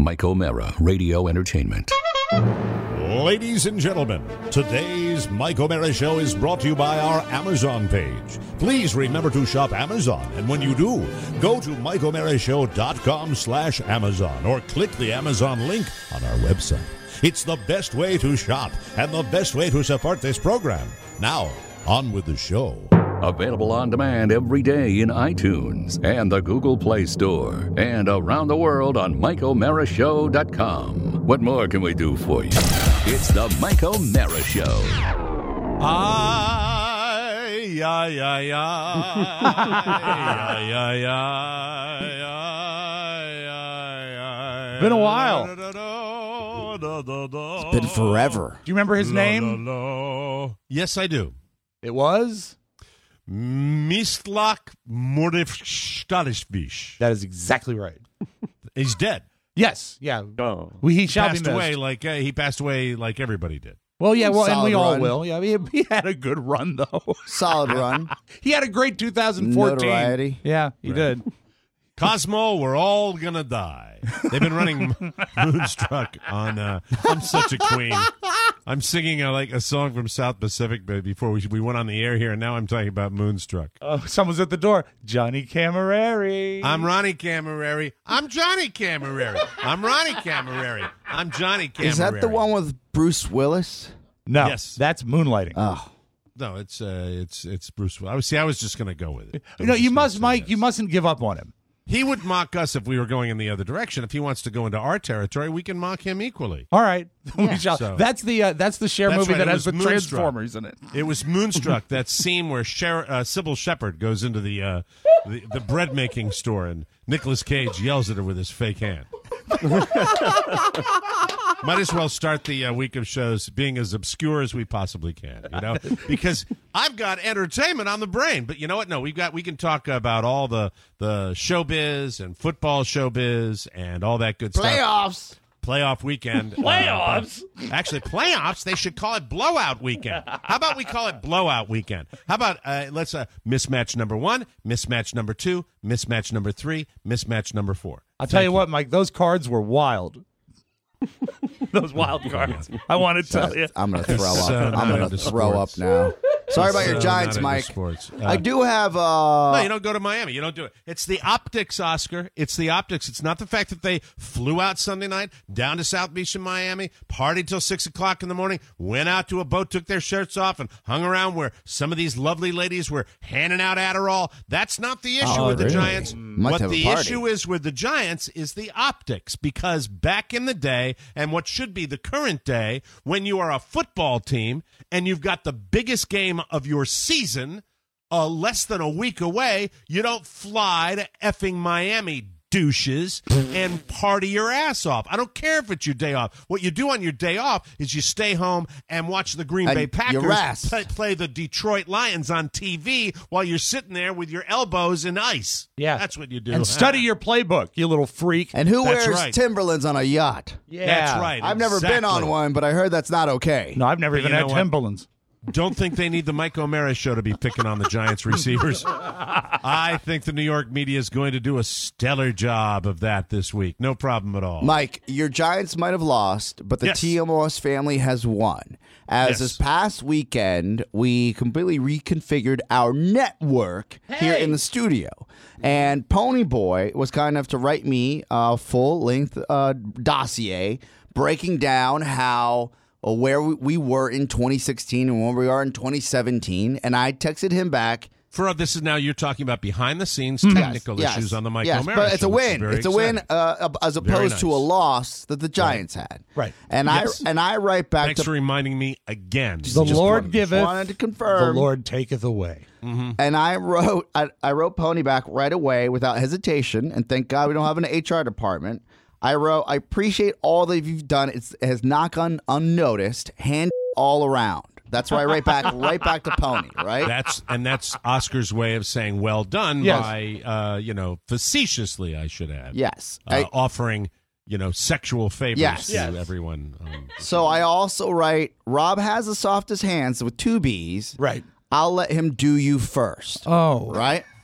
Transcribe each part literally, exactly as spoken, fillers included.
Mike O'Mara, Radio Entertainment. Ladies and gentlemen, today's Mike O'Mara Show is brought to you by our Amazon page. Please remember to shop Amazon, and when you do, go to mike o'mara show dot com slash Amazon or click the Amazon link on our website. It's the best way to shop and the best way to support this program. Now, on with the show. Available on demand every day in iTunes and the Google Play Store and around the world on mike o'mara show dot com. What more can we do for you? It's the Mike O'Mara Show. Ay, ay, ay, ay, ay, ay, ay, ay, Been a while. It's been forever. Do you remember his name? Yes, I do. It was? Mistlak Mordechadishvish. That is exactly right. He's dead. Yes, yeah. Oh. We, he He shall be passed missed. away like uh, he passed away like everybody did. Well, yeah, well, and Solid we all run. will. Yeah, he, he had a good run, though. Solid run. He had a great two thousand fourteen. Notoriety. Yeah, he Right. did. Cosmo, we're all gonna die. They've been running Moonstruck on. Uh, I'm such a queen. I'm singing uh, like a song from South Pacific, but before we we went on the air here, and now I'm talking about Moonstruck. Oh, someone's at the door. Johnny Camerari. I'm Ronnie Camerari. I'm Johnny Camerari. I'm Ronnie Camerari. I'm Johnny Camerari. Is that the one with Bruce Willis? No, Yes. that's moonlighting. Oh, No, it's uh, it's it's Bruce. I was see. I was just gonna go with it. I you know, was you just gonna must, say Mike. yes. You mustn't give up on him. He would mock us if we were going in the other direction. If he wants to go into our territory, we can mock him equally. All right, we shall. So- That's the uh, that's the Cher That's movie right, that it has the was Moonstruck. Transformers in it. It was Moonstruck, that scene where Cher, uh, Sybil Shepherd goes into the, uh, the the bread making store and Nicolas Cage yells at her with his fake hand. Might as well start the uh, week of shows being as obscure as we possibly can, you know, because I've got entertainment on the brain. But you know what? No, we've got we can talk about all the the showbiz and football showbiz and all that good stuff. playoffs. Playoff weekend. Playoffs? Uh, actually, playoffs, they should call it blowout weekend. How about we call it blowout weekend? How about uh, let's uh, mismatch number one, mismatch number two, mismatch number three, mismatch number four. I'll tell you what, Mike. Those cards were wild. Those wild cards. I want to tell you. I'm gonna throw up. So I'm not gonna into throw sports. up now. Sorry about your So Giants, not into Mike. sports. Uh, I do have. Uh, No, you don't go to Miami. You don't do it. It's the optics, Oscar. It's the optics. It's not the fact that they flew out Sunday night down to South Beach in Miami, partied till six o'clock in the morning, went out to a boat, took their shirts off, and hung around where some of these lovely ladies were handing out Adderall. That's not the issue Oh, with the really? Giants. Must what have a the party. issue is with the Giants is the optics, because back in the day, and what should be the current day, when you are a football team and you've got the biggest game of your season uh, less than a week away, you don't fly to effing Miami, douches, and party your ass off. I don't care if it's your day off. What you do on your day off is you stay home and watch the Green And Bay you Packers rest. play, play the Detroit Lions on T V while you're sitting there with your elbows in ice. Yeah. That's what you do. And study your playbook, you little freak. and who That's wears right. Timberlands on a yacht? yeah, That's right. I've never been on Exactly. one, but I heard that's not okay. No, I've never But even you had know what? Timberlands. Don't think they need the Mike O'Mara show to be picking on the Giants receivers. I think the New York media is going to do a stellar job of that this week. No problem at all. Mike, your Giants might have lost, but the Yes. T M O S family has won. As Yes. this past weekend, we completely reconfigured our network here in the studio. And Pony Boy was kind enough to write me a full-length uh, dossier breaking down how uh, where we, we were in twenty sixteen and where we are in twenty seventeen. And I texted him back. For this is now you're talking about behind the scenes technical Yes, issues on the Mike yes, O'Mara but it's show, a which is win. very It's a win exciting. uh, as Very opposed to a nice. loss that the Giants had. Right. And Yes. I and I write back Thanks to for reminding me again. The Just Lord wanted- giveth, wanted to the confirm. Lord taketh away. And I wrote I, I wrote Pony back right away without hesitation. And thank God we don't have an H R department. I wrote, I appreciate all that you've done. It's, it has not gone unnoticed. Hand all around. That's why I write back right back to Pony, right? That's and that's Oscar's way of saying well done Yes. by uh, you know, facetiously, I should add. Yes. Uh, I- offering, you know, sexual favors Yes. to Yes. everyone. Um, so I also write, Rob has the softest hands with two B's. Right. I'll let him do you first. Oh. Right?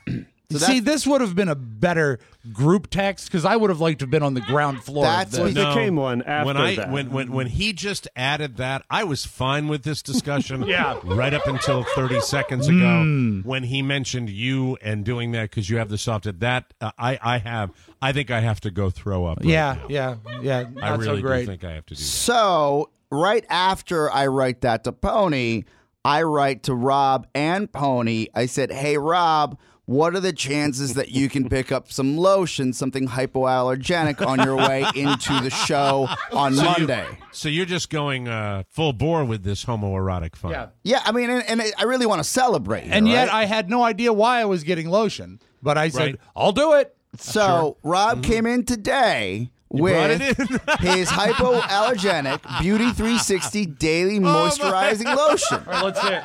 So See, that's- this would have been a better group text because I would have liked to have been on the ground floor. of That's this. what- It became one after when I that. when when when he just added that, I was fine with this discussion. Yeah. Right up until thirty seconds ago, when he mentioned you and doing that because you have the soft. That uh, I I have. I think I have to go throw up. right Yeah, now. yeah, yeah. I Not really so great. do think I have to do that. So right after I write that to Pony, I write to Rob and Pony. I said, "Hey Rob, what are the chances that you can pick up some lotion, something hypoallergenic, on your way into the show on So you- Monday?" So you're just going uh, full bore with this homoerotic fun. Yeah. Yeah, I mean, and, and I really want to celebrate. here, And yet right? I had no idea why I was getting lotion, but I said, Right. I'll do it. So Rob came in today brought with it in? his hypoallergenic Beauty three sixty Daily Moisturizing Lotion. All right, let's see it.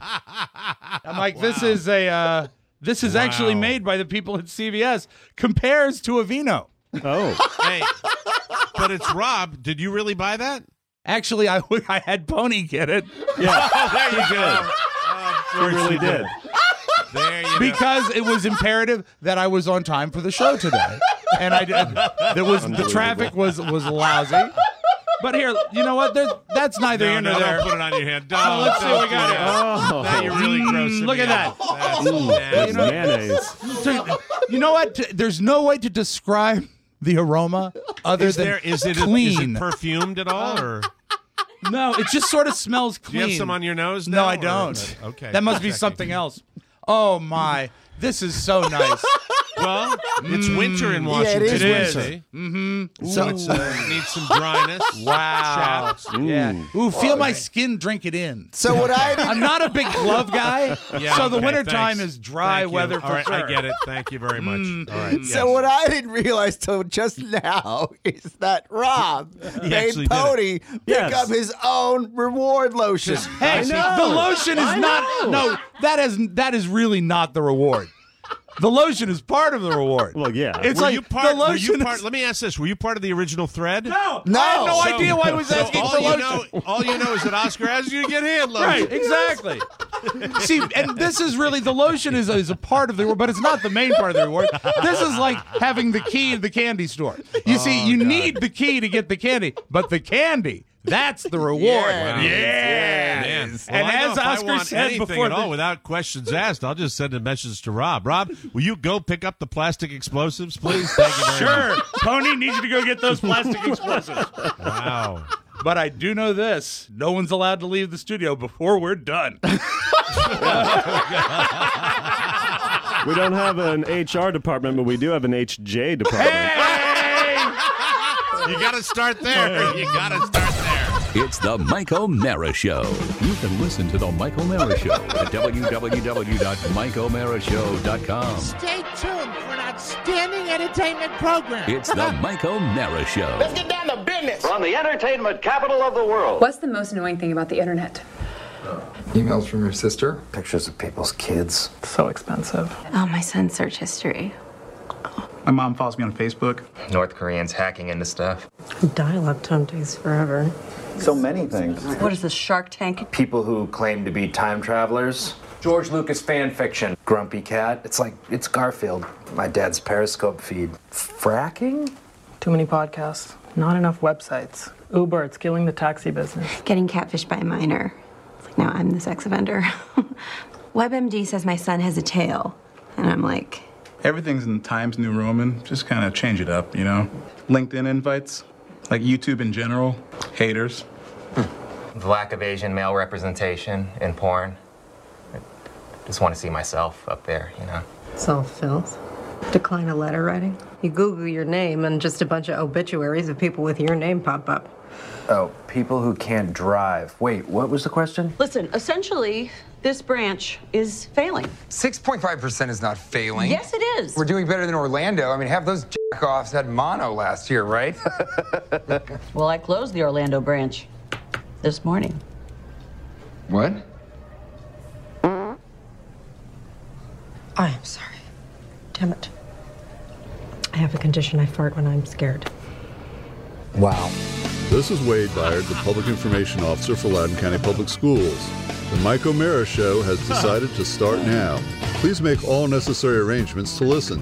I'm like, this is a, uh, this is actually Wow. made by the people at C V S. Compares to Aveeno. Oh, Hey, but it's Rob. Did you really buy that? Actually, I, I had Pony get it yeah, Oh, there you go. it really did. There you go. because it was imperative that I was on time for the show today, and I did. There was the traffic was was lousy. But here, you know what? There's, that's neither No, here nor no, there. don't put it on your hand. Oh, Don't, let's see don't what we do got that. here. Oh, Now you're really grossing look me at out. that. That's it's nasty. mayonnaise. So, you know what? There's no way to describe the aroma other Is than there is it clean. is it perfumed at all, or No, it just sort of smells do clean. you have some on your nose now? No, I or- don't. Okay, That must be checking. something else. Oh my, this is so nice. Well, it's winter in Washington. it is D C. Mm-hmm. So it's, uh, it needs some dryness. Wow. Chaps. Yeah. Ooh, feel my skin drink it in. So what I did, I'm not a big glove guy, Yeah, so the okay, wintertime thanks. is dry Thank you. weather for All right, sure. I get it. Thank you very much. All right. so yes. what I didn't realize till just now is that Rob He made actually did Pony pick Yes. up his own reward lotion. Hey, I know. the lotion is I not. know. No, that is that is really not the reward. The lotion is part of the reward. Well, yeah. It's Were like you part, the were you lotion. part, is, let me ask this. Were you part of the original thread? no, No. I have no So- idea why I was So asking all for you lotion. know, all you know is that Oscar asked you to get hand lotion. Right, exactly. See, and this is really the lotion is, is a part of the reward, but it's not the main part of the reward. This is like having the key to the candy store. You see, you need the key to get the candy, but the candy, that's the reward. Yeah. Yeah. Man. And Well, I know as if I Oscar want said anything before at all the- without questions asked, I'll just send a message to Rob. Rob, will you go pick up the plastic explosives, please? Thank you very Sure, Pony needs you to go get those plastic explosives. much. Wow. But I do know this: no one's allowed to leave the studio before we're done. We don't have an H R department, but we do have an H J department. Hey! You got to start there. You got to start there. It's the Mike O'Mara Show. You can listen to the Mike O'Mara Show at w w w dot mike o'mara show dot com. Stay tuned for an outstanding entertainment program. It's the Mike O'Mara Show. Let's get down to business. From the entertainment capital of the world. What's the most annoying thing about the internet? Emails from your sister? Pictures of people's kids. So expensive. Oh, my son's search history. My mom follows me on Facebook. North Koreans hacking into stuff. Dial-up tone takes forever. So many things. What is this, Shark Tank? People who claim to be time travelers. George Lucas fan fiction. Grumpy Cat. It's like, it's Garfield. My dad's Periscope feed. Fracking? Too many podcasts. Not enough websites. Uber, it's killing the taxi business. Getting catfished by a minor. It's like, now I'm the sex offender. WebMD says my son has a tail. And I'm like, Everything's in Times New Roman. Just kind of change it up, you know? LinkedIn invites, like YouTube in general, haters. The lack of Asian male representation in porn. I just want to see myself up there, you know? It's all filth. Decline of letter writing. You Google your name and just a bunch of obituaries of people with your name pop up. Oh, people who can't drive. Wait, what was the question? Listen, essentially, this branch is failing. six point five percent is not failing. Yes, it is. We're doing better than Orlando. I mean, half those jack-offs had mono last year, right? Well, I closed the Orlando branch this morning. What? I am sorry. Damn it. I have a condition. I fart when I'm scared. Wow. This is Wade Byard, the Public Information Officer for Loudoun County Public Schools. The Mike O'Mara Show has decided to start now. Please make all necessary arrangements to listen.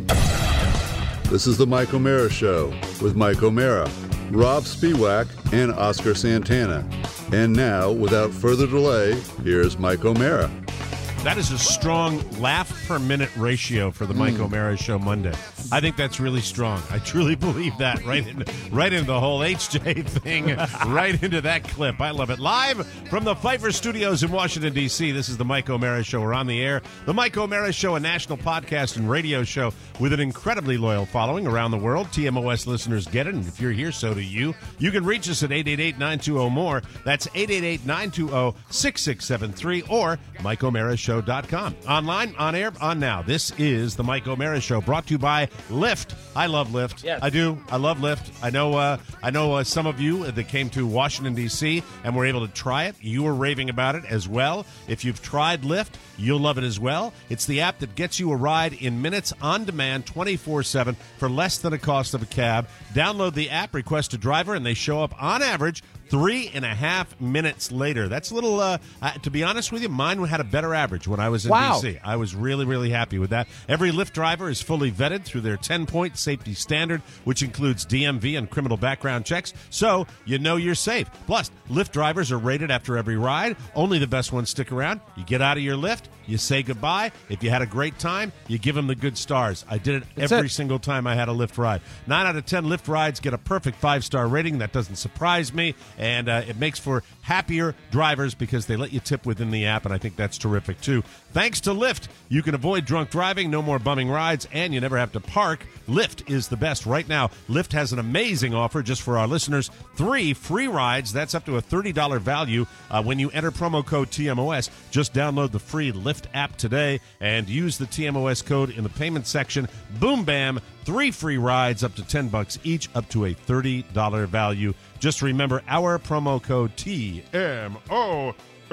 This is the Mike O'Mara Show with Mike O'Mara, Rob Spiewak, and Oscar Santana. And now, without further delay, here's Mike O'Mara. That is a strong laugh per minute ratio for the Mike Mm. O'Mara Show Monday. I think that's really strong. I truly believe that. Right into, right into the whole H J thing, right into that clip. I love it. Live from the Pfeiffer Studios in Washington, D C, this is the Mike O'Mara Show. We're on the air. The Mike O'Mara Show, a national podcast and radio show with an incredibly loyal following around the world. T M O S listeners get it, and if you're here, so do you. You can reach us at eight eight eight, nine two zero, M O R E. That's eight eight eight, nine two zero, six six seven three or Mike O'Mara Show dot com. Online, on air, on now. This is the Mike O'Mara Show, brought to you by Lyft. I love Lyft. Yes. I do. I love Lyft. I know. Uh, I know uh, some of you that came to Washington D C and were able to try it. You were raving about it as well. If you've tried Lyft, you'll love it as well. It's the app that gets you a ride in minutes on demand, twenty-four seven for less than the cost of a cab. Download the app, request a driver, and they show up on average three and a half minutes later. That's a little, uh, uh, to be honest with you, mine had a better average when I was in Wow. D C. I was really, really happy with that. Every Lyft driver is fully vetted through their ten-point safety standard, which includes D M V and criminal background checks, so you know you're safe. Plus, Lyft drivers are rated after every ride. Only the best ones stick around. You get out of your Lyft, you say goodbye. If you had a great time, you give them the good stars. I did it That's every it. single time I had a Lyft ride. Nine out of ten Lyft rides get a perfect five-star rating. That doesn't surprise me, and uh, it makes for happier drivers because they let you tip within the app, and I think that's terrific, too. Thanks to Lyft, you can avoid drunk driving, no more bumming rides, and you never have to park. Lyft is the best. Right now, Lyft has an amazing offer just for our listeners. Three free rides. That's up to a thirty dollars value uh, when you enter promo code T M O S. Just download the free Lyft app today and use the T M O S code in the payment section. Boom, bam. Three free rides up to ten bucks each, up to a thirty dollars value. Just remember our promo code T M O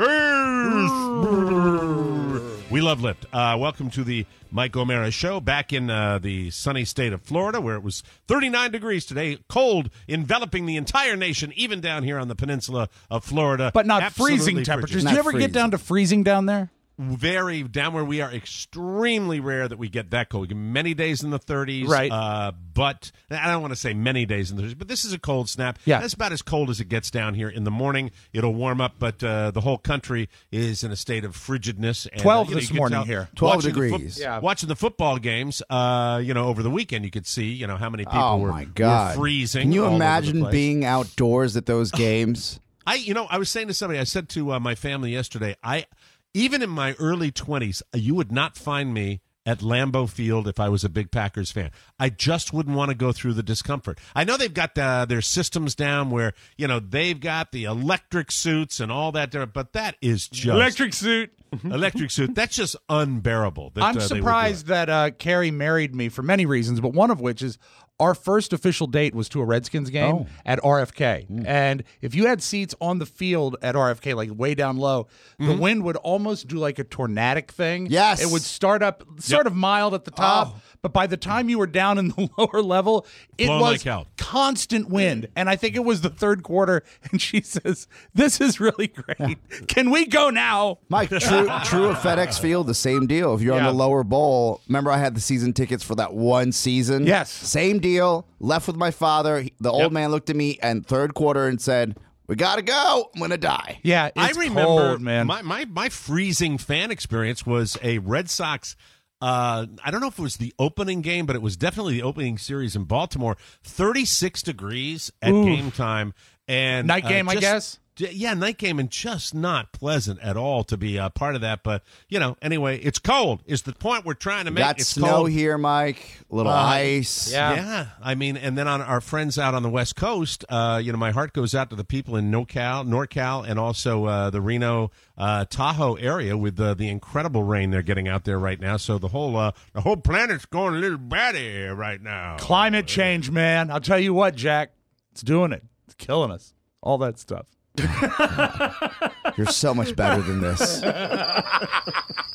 S. We love Lyft. Uh, welcome to the Mike O'Mara Show, back in uh, the sunny state of Florida, where it was thirty-nine degrees today, cold, enveloping the entire nation, even down here on the peninsula of Florida. But not Absolutely freezing temperatures. frigid. Do you ever get down to freezing down there? Very down where we are, extremely rare that we get that cold. We get many days in the thirties, Right. Uh, but I don't want to say many days in the thirties, but this is a cold snap. Yeah. That's about as cold as it gets down here in the morning. It'll warm up, but uh, the whole country is in a state of frigidness. And, twelve uh, you know, this you can morning tell- here. twelve watching the degrees. foot- Yeah. Watching the football games, uh, you know, over the weekend, you could see, you know, how many people Oh were, my God! were freezing. Can you all over the imagine place. being outdoors at those games? I, you know, I was saying to somebody, I said to uh, my family yesterday, I, even in my early twenties, you would not find me at Lambeau Field if I was a big Packers fan. I just wouldn't want to go through the discomfort. I know they've got uh, their systems down where, you know, they've got the electric suits and all that, there, but that is just... Electric suit. Electric suit. That's just unbearable. That, I'm uh, they would do surprised it. that uh, Carrie married me for many reasons, but one of which is our first official date was to a Redskins game Oh. at R F K. And if you had seats on the field at R F K, like way down low, the wind would almost do like a tornadic thing. Yes. It would start up sort of mild at the top, but by the time you were down in the lower level, it Blown was like hell. constant wind. And I think it was the third quarter, and she says, "This is really great. Can we go now?" Mike, true, true of FedEx Field, the same deal. If you're Yeah. on the lower bowl, remember I had the season tickets for that one season? Yes. Same deal. Left with my father. He- The old man looked at me and third quarter and said, "We got to go. I'm going to die." Yeah, I it's remember cold, man. My, my my freezing fan experience was a Red Sox. Uh, I don't know if it was the opening game, but it was definitely the opening series in Baltimore. thirty-six degrees at Ooh. game time, and Night uh, game, I just- guess? j- Yeah, night game, and just not pleasant at all to be a part of that. But you know, anyway, it's cold. Is the point we're trying to make? Got it's snow cold. here, Mike. A little Uh, ice. Yeah. I mean, and then on our friends out on the West Coast, uh, you know, my heart goes out to the people in NorCal, NorCal, and also uh, the Reno, uh, Tahoe area with uh, the incredible rain they're getting out there right now. So the whole uh, the whole planet's going a little batty right now. Climate change, man. I'll tell you what, Jack. It's doing it. It's killing us. All that stuff. You're so much better than this.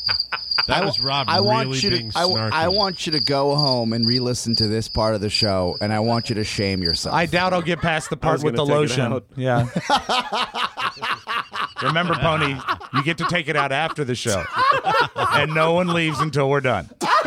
That was Rob I really want you being to, I, snarky. I want you to go home and re-listen to this part of the show, and I want you to shame yourself. I doubt I'll get past the I part was with the gonna take it lotion. out. Yeah. Remember, Pony, you get to take it out after the show, and no one leaves until we're done.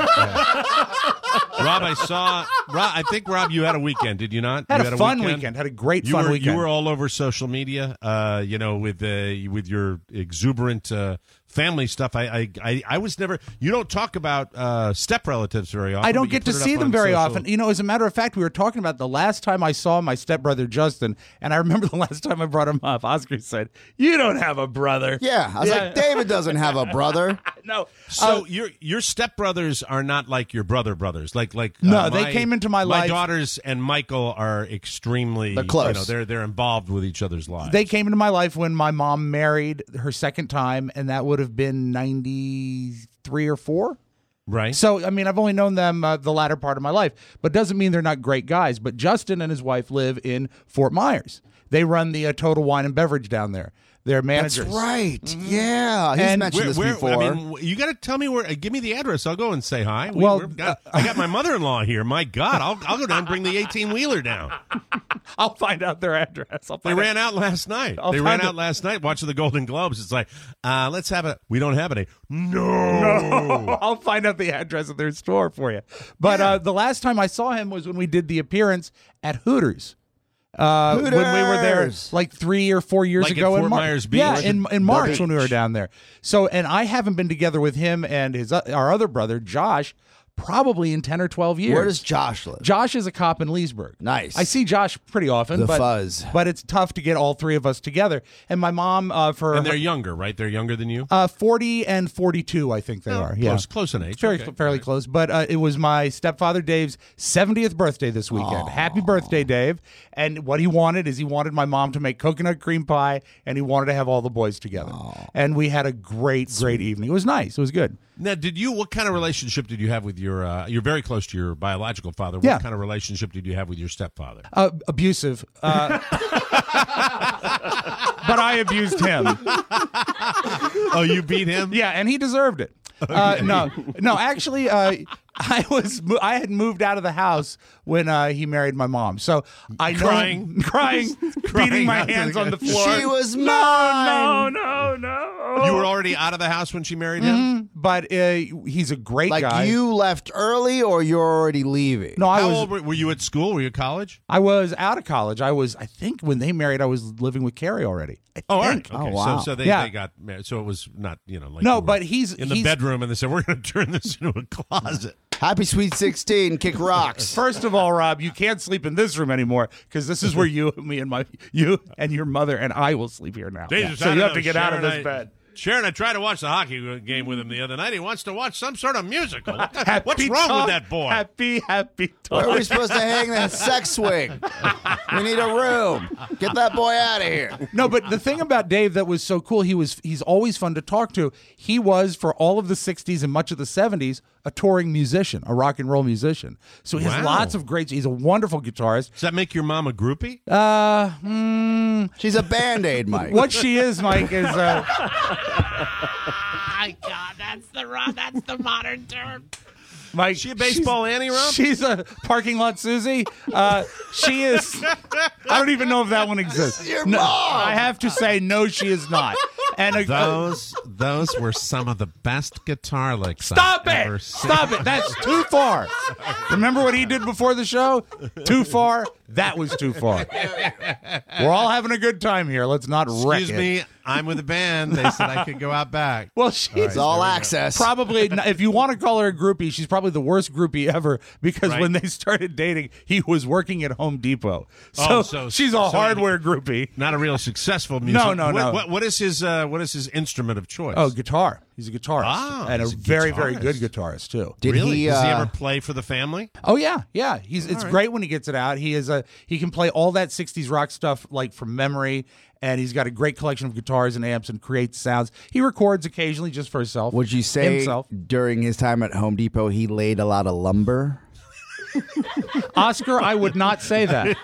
Rob, I saw. Rob, I think Rob, you had a weekend, did you not? Had you a fun weekend. Had a great you fun were, weekend. You were all over social media, uh, you know, with uh, with your exuberant uh, family stuff. I, I I I was never. You don't talk about uh, step relatives very often. I don't but you get to put it see up them on very social- often. You know, as a matter of fact, we were talking about the last time I saw my stepbrother Justin, and I remember the last time I brought him up, Oscar said, "You don't have a brother." Yeah, I was Yeah. like, David doesn't have a brother. No. So Uh, your your stepbrothers are not like your brother brothers. Like like No, uh, they my- came into my My life- daughters and Michael are extremely They're close. You know, they're they're involved with each other's lives. They came into my life when my mom married her second time, and that would have been ninety-three or four. right. So, I mean, I've only known them uh, the latter part of my life, but doesn't mean they're not great guys. But Justin and his wife live in Fort Myers. They run the uh, Total Wine and Beverage down there. They're managers. That's right. Yeah, he's And mentioned Where, this where, before. I mean, you got to tell me where. Uh, give me the address. I'll go and say hi. We, Well, we're got, I got my mother-in-law here. My God, I'll I'll go down and bring the eighteen-wheeler down. I'll find out their address. I'll They find ran out last night. I'll they ran find out it. last night watching the Golden Globes. It's like, uh, let's have a. We don't have any. No. No, I'll find out the address of their store for you. But uh, the last time I saw him was when we did the appearance at Hooters. Uh, when we were there Hooters. like three or four years Like at ago in Fort Mar- Myers Beach? Yeah, in, in March beach. when we were down there. So, and I haven't been together with him and his uh, our other brother Josh probably in ten or twelve years. Where does Josh live? Josh is a cop in Leesburg. Nice. I see Josh pretty often. The but, fuzz. But it's tough to get all three of us together. And my mom, uh, for And they're younger, right? They're younger than you. uh, forty and forty-two, I think they Oh, are. Yeah, close- close in age. Very, Okay. fairly close. But uh, it was my stepfather Dave's seventieth birthday this weekend. Happy birthday, Dave! And what he wanted is he wanted my mom to make coconut cream pie, and he wanted to have all the boys together. And we had a great, great evening. It was nice. It was good. Now, did you? What kind of relationship did you have with your? Uh, you're very close to your biological father. What Yeah. kind of relationship did you have with your stepfather? Uh, abusive. Uh, but I abused him. Oh, you beat him? Yeah, and he deserved it. Uh, no, no. Actually, uh, I was mo- I had moved out of the house when uh, he married my mom. So I know Crying. crying, Crying beating my out to hands the on the guy. floor. She was no, mine. no, no, no. You were already out of the house when she married him. Mhm, but uh, he's a great Like guy. you left early, or you're already leaving? No, I How was. old were, were you at school? Were you at college? I was out of college. I was. I think when they married, I was living with Carrie already. I Oh, all think. right. Okay. Oh, wow. So, so they, Yeah. they got married. So it was not, you know, like No, you were but he's in the he's, bedroom, and they said we're going to turn this into a closet. Happy Sweet sixteen, kick rocks. First of all, Rob, you can't sleep in this room anymore because this is where you, me, and my you and your mother and I will sleep here now. Jesus, so I you don't have to know, get out of Sharon, this I- bed. Sharon, I tried to watch the hockey game with him the other night. He wants to watch some sort of musical. What the- Happy What's wrong talk, with that boy? Happy, happy talk. Where are we supposed to hang that sex swing? We need a room. Get that boy out of here. No, but the thing about Dave that was so cool, he was he's always fun to talk to. He was, for all of the sixties and much of the seventies, a touring musician, a rock and roll musician. So he has Wow. lots of great. He's a wonderful guitarist. Does that make your mom a groupie? Uh, mm, She's a Band-Aid, Mike. what she is, Mike, is uh, My God, that's the ro- that's the modern term. Mike. She a baseball Annie, Rob? She's a parking lot Susie. Uh, she is. I don't even know if that one exists. Your No, mom. I have to say, no, she is not. And a, Those those were some of the best guitar licks. Stop I've it! ever seen. Stop it! That's too far. Remember what he did before the show? Too far. That was too far. We're all having a good time here. Let's not wreck Excuse it. me, I'm with the band. They said I could go out back. Well, she's It's all access. probably, if you want to call her a groupie, she's probably the worst groupie ever because Right. when they started dating, he was working at Home Depot. So, Oh, so- she's a so hardware groupie. Not a real successful musician. No, no, what, no. What, what is his uh, What is his instrument of choice? Oh, guitar. He's a guitarist. Ah, and a he's a very, very guitarist. good guitarist, too. Did really? he? Does he uh, ever play for the family? Oh yeah, yeah. He's it's right. great when he gets it out. He is a he can play all that sixties rock stuff like from memory, and he's got a great collection of guitars and amps and creates sounds. He records occasionally just for himself. Would you say himself? during his time at Home Depot he laid a lot of lumber? Oscar, I would not say that.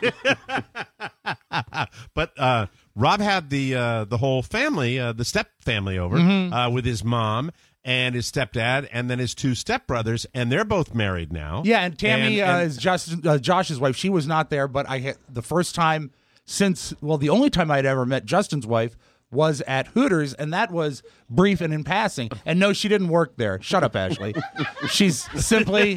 But uh, Rob had the uh, the whole family, uh, the step family over Mm-hmm. uh, with his mom. and his stepdad, and then his two stepbrothers, and they're both married now. Yeah, and Tammy And- uh, and- is Justin, uh, Josh's wife. She was not there, but I had the first time since, well, the only time I'd ever met Justin's wife was at Hooters, and that was brief and in passing. And no, she didn't work there. Shut up, Ashley. She's simply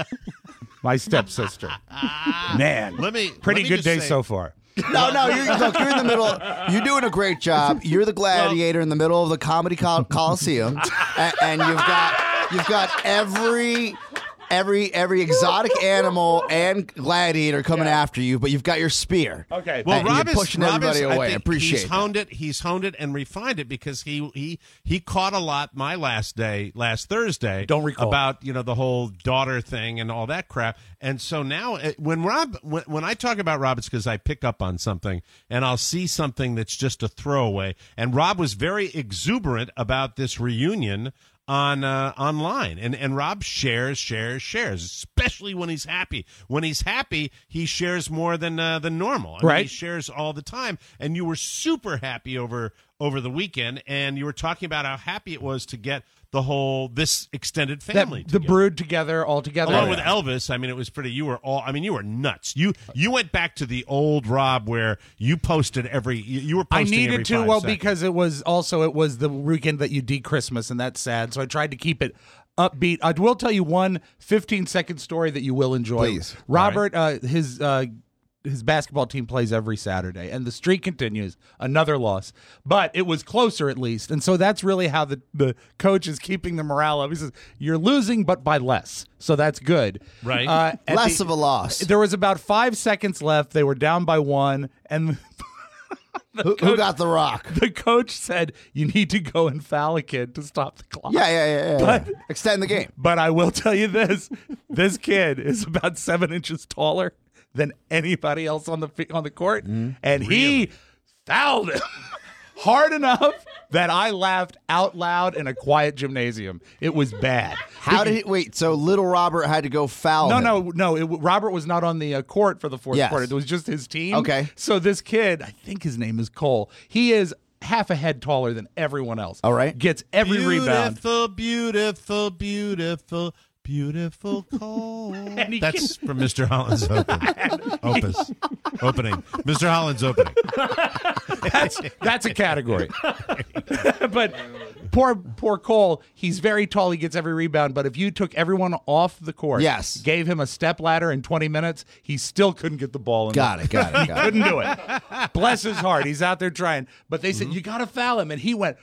my stepsister. Man, Let me- pretty let me good just day say- so far. No, no, you're, look, you're in the middle. You're doing a great job. You're the gladiator in the middle of the comedy col- coliseum, and, and you've got you've got every every every exotic animal and gladiator coming after you, but you've got your spear. Okay. Well, and Rob you're is pushing Rob everybody is, I away. I think appreciate he's that. honed it. He's honed it and refined it because he he he caught a lot my last day, last Thursday. Don't recall. About you know the whole daughter thing and all that crap. And so now uh, when Rob when, when I talk about Rob, it's because I pick up on something and I'll see something that's just a throwaway. And Rob was very exuberant about this reunion on uh, online, and and Rob shares, shares, shares, especially when he's happy. When he's happy, he shares more than uh, than normal. I mean, Right. he shares all the time. And you were super happy over over the weekend, and you were talking about how happy it was to get the whole this extended That, family the together. brood together, all together. Along with Elvis, I mean, it was pretty. You were all. I mean, you were nuts. You you went back to the old Rob where you posted every. You, you were I posting every needed to, five well, seconds. because it was also it was the weekend that you de-Christmas, and that's sad. So I tried to keep it upbeat. I will tell you one fifteen-second story that you will enjoy. Please. Robert, uh, his uh, his basketball team plays every Saturday, and the streak continues. Another loss, but it was closer at least, and so that's really how the the coach is keeping the morale up. He says, "You're losing, but by less." So that's good. Right. Uh, at Less the- of a loss. There was about five seconds left. They were down by one, and Who, who got the rock? the coach said, "You need to go and foul a kid to stop the clock." Yeah, yeah, yeah, yeah. But- Extend the game. But I will tell you this: this kid is about seven inches taller than anybody else on the fi- on the court, and he fouled him hard enough that I laughed out loud in a quiet gymnasium. It was bad. How did he wait? So little Robert had to go foul. No, him. no, no. It, Robert was not on the uh, court for the fourth Yes. quarter. It was just his team. Okay. So this kid, I think his name is Cole. He is half a head taller than everyone else. All right. Gets every rebound. Beautiful, beautiful, beautiful, beautiful Cole. he That's from Mister Holland's open. Opus. Opening. Mister Holland's opening. That's that's a category. But poor poor Cole, he's very tall. He gets every rebound. But if you took everyone off the court, Yes. gave him a step ladder in twenty minutes, he still couldn't get the ball in. Got there. it, got it, He got it. couldn't do it. Bless his heart. He's out there trying. But they said, you got to foul him. And he went,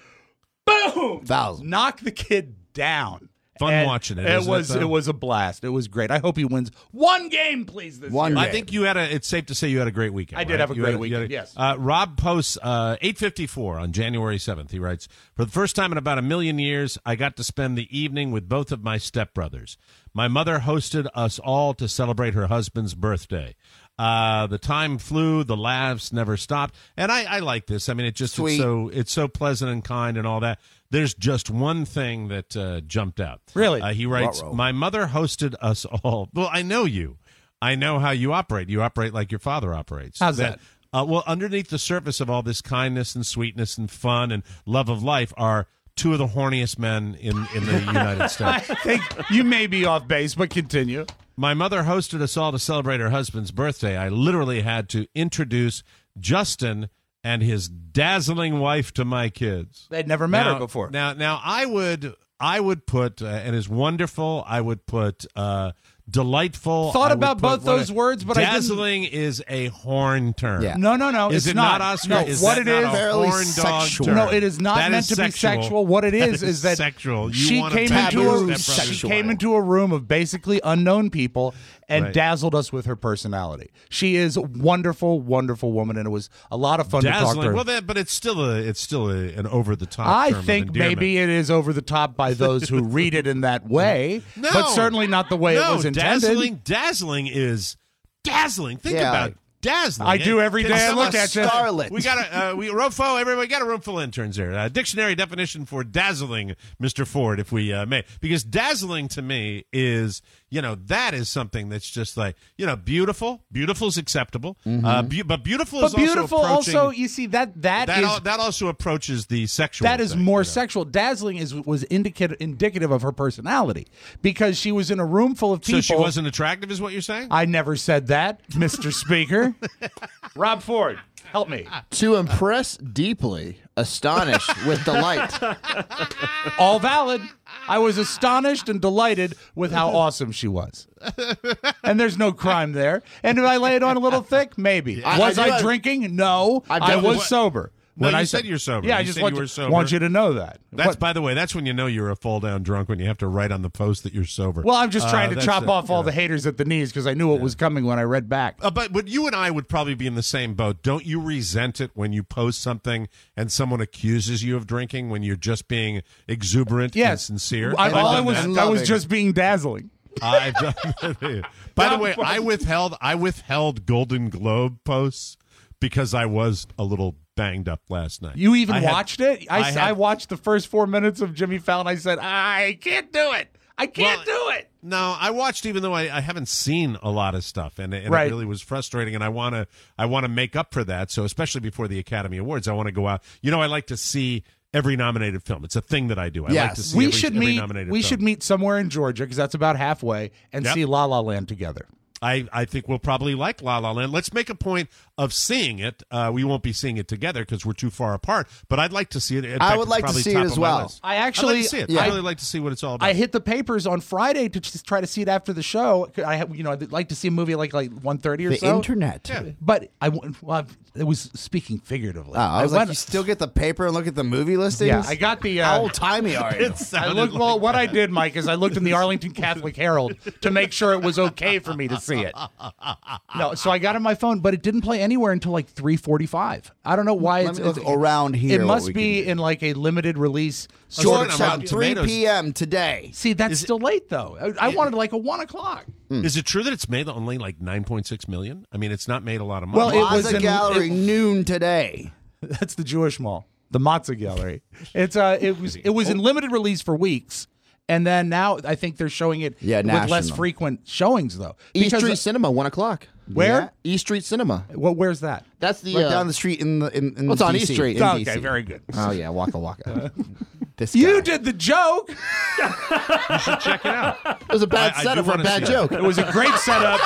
boom! Fouls him. Knocked the kid down. Fun And watching it, It isn't it, was though? it was a blast. It was great. I hope he wins one game, please. This One year. I think you had a. It's safe to say you had a great weekend. I did right? have a You great had you weekend, had a- yes. Uh, Rob posts uh, eight fifty-four on January seventh. He writes, "For the first time in about a million years, I got to spend the evening with both of my stepbrothers. My mother hosted us all to celebrate her husband's birthday. Uh, the time flew, the laughs never stopped, and I, I like this. I mean, it just Sweet. it's so it's so pleasant and kind and all that. There's just one thing that uh, jumped out. Really? Uh, he writes, Ruh-roh. "My mother hosted us all. Well, I know you. I know how you operate. You operate like your father operates. How's that? Uh, well, underneath the surface of all this kindness and sweetness and fun and love of life are two of the horniest men in, in the United States. I think you may be off base, but continue. My mother hosted us all to celebrate her husband's birthday. I literally had to introduce Justin and his dazzling wife to my kids. They'd never met now, her before. Now, now I would, I would put, uh, and is wonderful. I would put uh, delightful. Thought I would about put both what those a- words, but I didn't- dazzling is a horn term. Yeah. No, no, no. Is it's it not, Oscar? No, is what that it is, not a Fairly horn dog sexual. term? no, it is not That meant is to be sexual. sexual. What it is That is that sexual. You she want came to into taboo a, stepbrother. she came into a room of basically unknown people and Right. dazzled us with her personality. She is a wonderful, wonderful woman, and it was a lot of fun to talk to dazzling. her. Well, that, but it's still a, it's still a, an over the top. I term of think endearment. maybe it is over the top by those who read it in that way, No. but certainly not the way no, it was intended. dazzling. Dazzling is dazzling. Think Yeah, about like- dazzling. I do every It's day. I a look at you. Starlet. We got a uh, we Rofo. Everybody got a room full of interns here. Uh, dictionary definition for dazzling, Mister Ford, if we uh, may, because dazzling to me is you know, that is something that's just like, you know, beautiful. Beautiful is acceptable. Mhm. Uh, be- but beautiful But is beautiful also approaching. also, you see, that that, that, is al- that also approaches the sexual. that is thing, more you know. sexual. Dazzling is was indicative indicative of her personality because she was in a room full of people. So she wasn't attractive, is what you're saying? I never said that, Mister Speaker. Rob Ford, help me. To impress deeply, astonished with delight. All valid. I was astonished and delighted with how awesome she was. And there's no crime there. And did I lay it on a little thick? Maybe. I- was I I, do have- drinking? No. I I, do- was what- sober. No, When you I said you're sober. Yeah, You I just said want, you were you, sober. want you to know that. That's What- by the way. That's when you know you're a fall down drunk, when you have to write on the post that you're sober. well, I'm just Uh, trying to that's chop a- off all yeah. the haters at the knees because I knew what was coming when I read back. Uh, but but you and I would probably be in the same boat. Don't you resent it when you post something and someone accuses you of drinking when you're just being exuberant Yes. and sincere? I, I've all I done was, that. I was just being dazzling. I've done that. By the way, I withheld I withheld Golden Globe posts because I was a little banged up last night. You even I had- watched it? I, I s- had- I watched the first four minutes of Jimmy Fallon. I said, I can't do it. I can't do it. No, I watched even though I, I haven't seen a lot of stuff, and, and Right. it really was frustrating. And I want to I want to make up for that. So especially before the Academy Awards, I want to go out. You know, I like to see every nominated film. It's a thing that I do. I like to see we every, should every meet. nominated We film. should meet somewhere in Georgia because that's about halfway, and Yep. see La La Land together. I, I think we'll probably like La La Land. Let's make a point of seeing it. Uh, we won't be seeing it together because we're too far apart. But I'd like to see it. In I fact, would it's like to probably see it top as of my well. list. I I'd actually, like to see it. yeah. I really like to see what it's all about. I hit the papers on Friday to just try to see it after the show. I, have- you know, I'd like to see a movie like like one thirty or The so. internet. Yeah. But I, w- well, it was speaking figuratively. Oh, I was like, went- you still get the paper and look at the movie listings? yeah, I got the. Uh, How old timey are you? It I sounded looked. like Well, what I that. did, Mike, is I looked in the Arlington Catholic Herald to make sure it was okay for me to see it. No, so I got it on my phone, but it didn't play anywhere until like three forty-five. I don't know why. Let it's, me look it's- around here It what must we be can do. in like a limited release. Sort of Georgetown, Rotten three Tomatoes. p.m. today. See, that's Is it- still late though. I, I wanted like a one o'clock. Is it true that it's made only like nine point six million? I mean, it's not made a lot of money. Well, it was Plaza in- Gallery, it- noon today. That's the Jewish Mall, the Matzah Gallery. It's uh, it was it was in limited release for weeks, and then now I think they're showing it Yeah, with less national. frequent showings though. East Because- Street Cinema, one o'clock. Where? Yeah. East Street Cinema. Well, where's that? That's the Right uh, down the street in the in, in well, it's on D C. East Street. In Okay, D C. very good. Oh yeah, Waka Waka. This You guy. did the joke. you should check it out. It was a bad I- I setup do for a wanna bad see it. joke. It was a great setup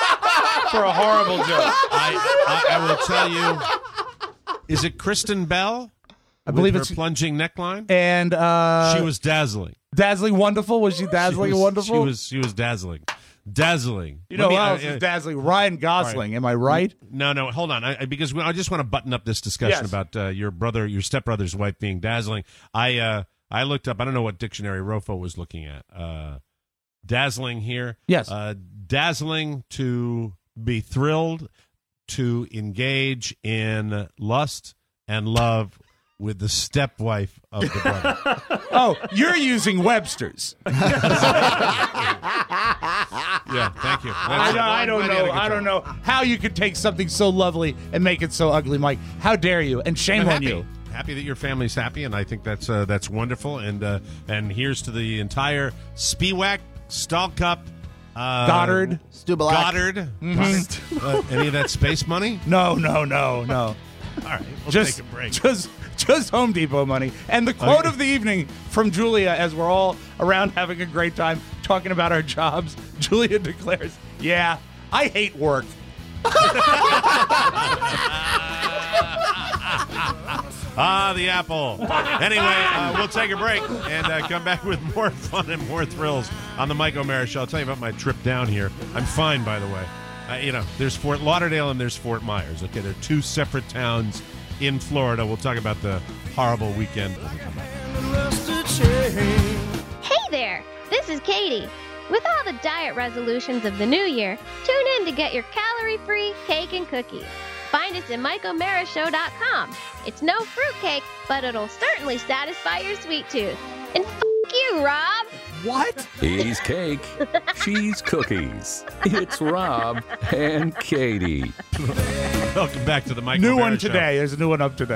for a horrible joke. I, I, I will tell you. Is it Kristen Bell? I believe with it's her plunging neckline. and uh, She was dazzling. dazzling wonderful. Was she She dazzling was- and wonderful? She was. She was dazzling. Dazzling. You Let know me- who I- else I- is dazzling? Ryan Gosling. Am I right? No, no, hold on. I, I, because we, I just want to button up this discussion Yes. about uh, your brother, your stepbrother's wife being dazzling. I uh, I looked up. I don't know what dictionary Rofo was looking at. Uh, dazzling here. Yes. Uh, dazzling, to be thrilled, to engage in lust and love with the stepwife of the brother. Oh, you're using Webster's. Yeah, thank you. I, don't- I don't know. I don't know how you could take something so lovely and make it so ugly, Mike. How dare you? And shame I'm on happy. you. Happy that your family's happy, and I think that's uh, that's wonderful. And uh, and here's to the entire Spiewak, Stall Cup, uh, Goddard. Stubalac. Goddard. Mhm. Uh, any of that space money? No, no, no, no. All right, we'll just, take a break. Just, just Home Depot money. And the quote Okay. of the evening from Julia, as we're all around having a great time talking about our jobs, Julia declares, "Yeah, I hate work." Ah, the apple. Anyway, uh, we'll take a break and uh, come back with more fun and more thrills on the Mike O'Mara Show. I'll tell you about my trip down here. I'm fine, by the way. Uh, you know, there's Fort Lauderdale and there's Fort Myers. Okay, they're two separate towns in Florida. We'll talk about the horrible weekend. Hey there, this is Katie. With all the diet resolutions of the new year, tune in to get your calorie-free cake and cookies. Find us at Mike O'Mara Show dot com. It's no fruitcake, but it'll certainly satisfy your sweet tooth. And f*** you, Rob! What? He's cake. She's cookies. It's Rob and Katie. Welcome back to the Mike New O'Mara one Show. today. There's a new one up today.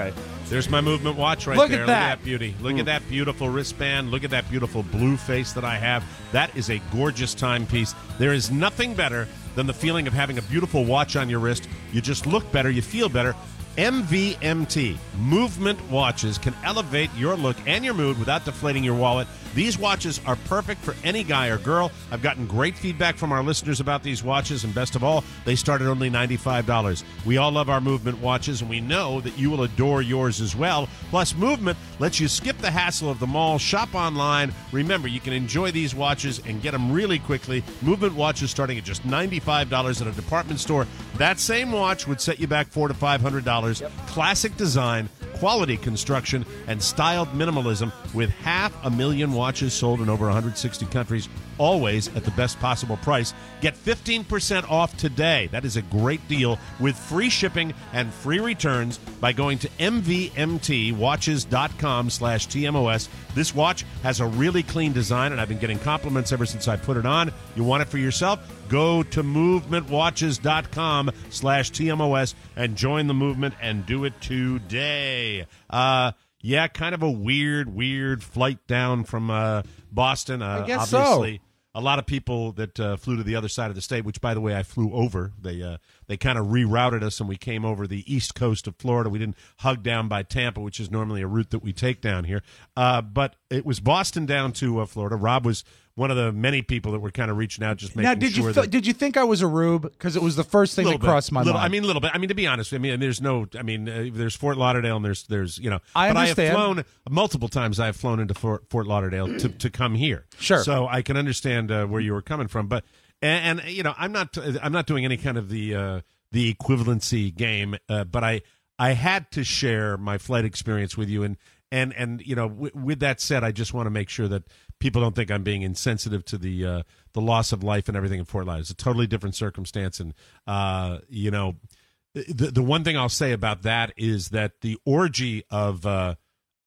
There's my movement watch right Look there. at Look that. at that beauty. Look at that beautiful wristband. Look at that beautiful blue face that I have. That is a gorgeous timepiece. There is nothing better than the feeling of having a beautiful watch on your wrist. You just look better. You feel better. M V M T movement watches can elevate your look and your mood without deflating your wallet. These watches are perfect for any guy or girl. I've gotten great feedback from our listeners about these watches, and best of all, they start at only ninety-five dollars. We all love our Movement watches, and we know that you will adore yours as well. Plus, Movement lets you skip the hassle of the mall, shop online. Remember, you can enjoy these watches and get them really quickly. Movement watches starting at just ninety-five dollars at a department store. That same watch would set you back four hundred to five hundred dollars. Yep. Classic design, quality construction, and styled minimalism with half a million watches sold in over one hundred sixty countries, always at the best possible price. Get fifteen percent off today. That is a great deal with free shipping and free returns by going to M V M T watches dot com slash T M O S. This watch has a really clean design, and I've been getting compliments ever since I put it on. You want it for yourself? Go to movement watches dot com slash T M O S and join the movement and do it today. Uh, yeah, kind of a weird, weird flight down from uh, Boston. Uh, I guess obviously, so. A lot of people that uh, flew to the other side of the state, which, by the way, I flew over. They uh, they kind of rerouted us, and we came over the east coast of Florida. We didn't hug down by Tampa, which is normally a route that we take down here. Uh, but it was Boston down to uh, Florida. Rob was one of the many people that were kind of reaching out, just making now, did sure you that... th- did you think I was a rube? Because it was the first thing that Little bit, crossed my little, mind. I mean, a little bit. I mean, to be honest, I mean, there's no, I mean, uh, there's Fort Lauderdale and there's, there's, you know, I but understand. I have flown multiple times. I have flown into Fort, Fort Lauderdale to, to come here. Sure. So I can understand uh, where you were coming from, but and, and you know, I'm not, I'm not doing any kind of the uh, the equivalency game, uh, but I I had to share my flight experience with you, and and and you know, w- with that said, I just want to make sure that people don't think I'm being insensitive to the uh, the loss of life and everything in Fort Lauderdale. It's a totally different circumstance, and uh, you know, the the one thing I'll say about that is that the orgy of uh,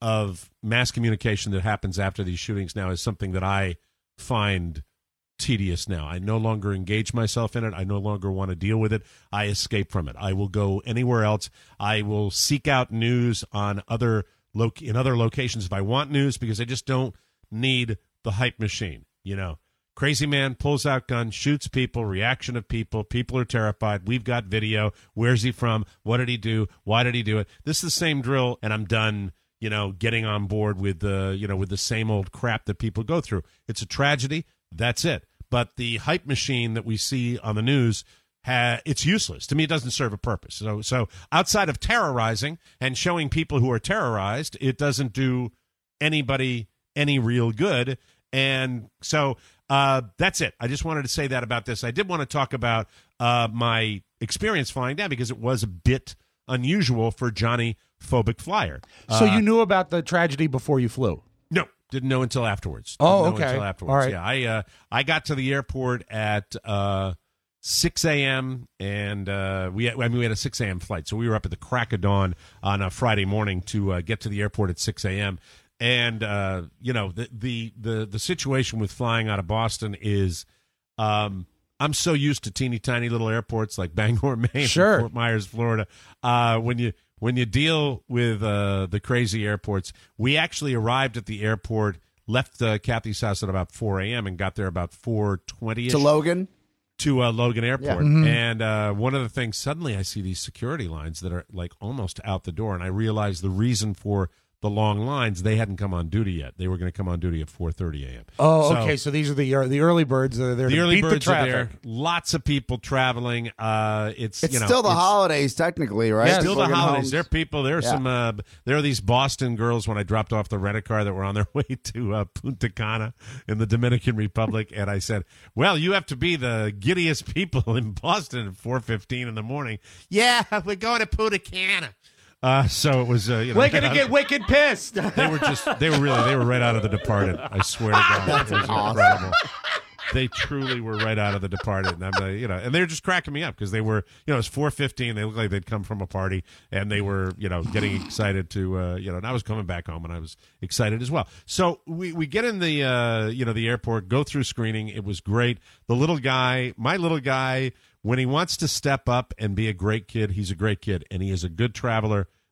of mass communication that happens after these shootings now is something that I find tedious now. I no longer engage myself in it. I no longer want to deal with it. I escape from it. I will go anywhere else. I will seek out news on other lo- in other locations if I want news, because I just don't need the hype machine. You know, crazy man pulls out gun, shoots people, reaction of people. People are terrified. We've got video. Where's he from? What did he do? Why did he do it? This is the same drill, and I'm done, you know, getting on board with the, you know, with the same old crap that people go through. It's a tragedy. That's it. But the hype machine that we see on the news, ha- it's useless. To me, it doesn't serve a purpose. So, so outside of terrorizing and showing people who are terrorized, it doesn't do anybody any real good. And so uh, that's it. I just wanted to say that about this. I did want to talk about uh, my experience flying down, because it was a bit unusual for Johnny Phobic Flyer. So Uh, you knew about the tragedy before you flew? No, didn't know until afterwards. Oh, Didn't know okay. Until afterwards. All right. Yeah, I uh, I got to the airport at uh, six a.m. and uh, we had, I mean we had a six a.m. flight, so we were up at the crack of dawn on a Friday morning to uh, get to the airport at six a.m. And uh, you know, the, the the the situation with flying out of Boston is, um, I'm so used to teeny tiny little airports like Bangor, Maine, Sure. and Fort Myers, Florida. Uh, when you when you deal with uh, the crazy airports, we actually arrived at the airport, left uh, Kathy's house at about four a.m. and got there about four twenty To Logan? To uh, Logan Airport. Yeah. Mhm. And uh, one of the things, suddenly I see these security lines that are like almost out the door, and I realize the reason for the long lines, they hadn't come on duty yet. They were going to come on duty at four thirty a.m. Oh, So- okay. So these are the uh, the early birds that are there the to early beat birds the are traffic. there. Lots of people traveling. Uh, it's It's you know, still the it's- holidays, technically, right? Still People the are getting holidays. homes. There are people. There are Yeah. some. Uh, there are these Boston girls when I dropped off the rent a car that were on their way to uh, Punta Cana in the Dominican Republic, and I said, "Well, you have to be the giddiest people in Boston at four fifteen in the morning." Yeah, we're going to Punta Cana. Uh, so it was. Uh, you know, We're gonna get wicked pissed. They were just. They were really. They were right out of The Departed. I swear to God, That's it was awesome. incredible. They truly were right out of The Departed, and I'm, uh, you know, and they were just cracking me up because they were, you know, it was four fifteen. They looked like they'd come from a party, and they were, you know, getting excited to, uh, you know. And I was coming back home, and I was excited as well. So we we get in the, uh, you know, the airport, go through screening. It was great. The little guy, my little guy, when he wants to step up and be a great kid, he's a great kid, and he is a good traveler.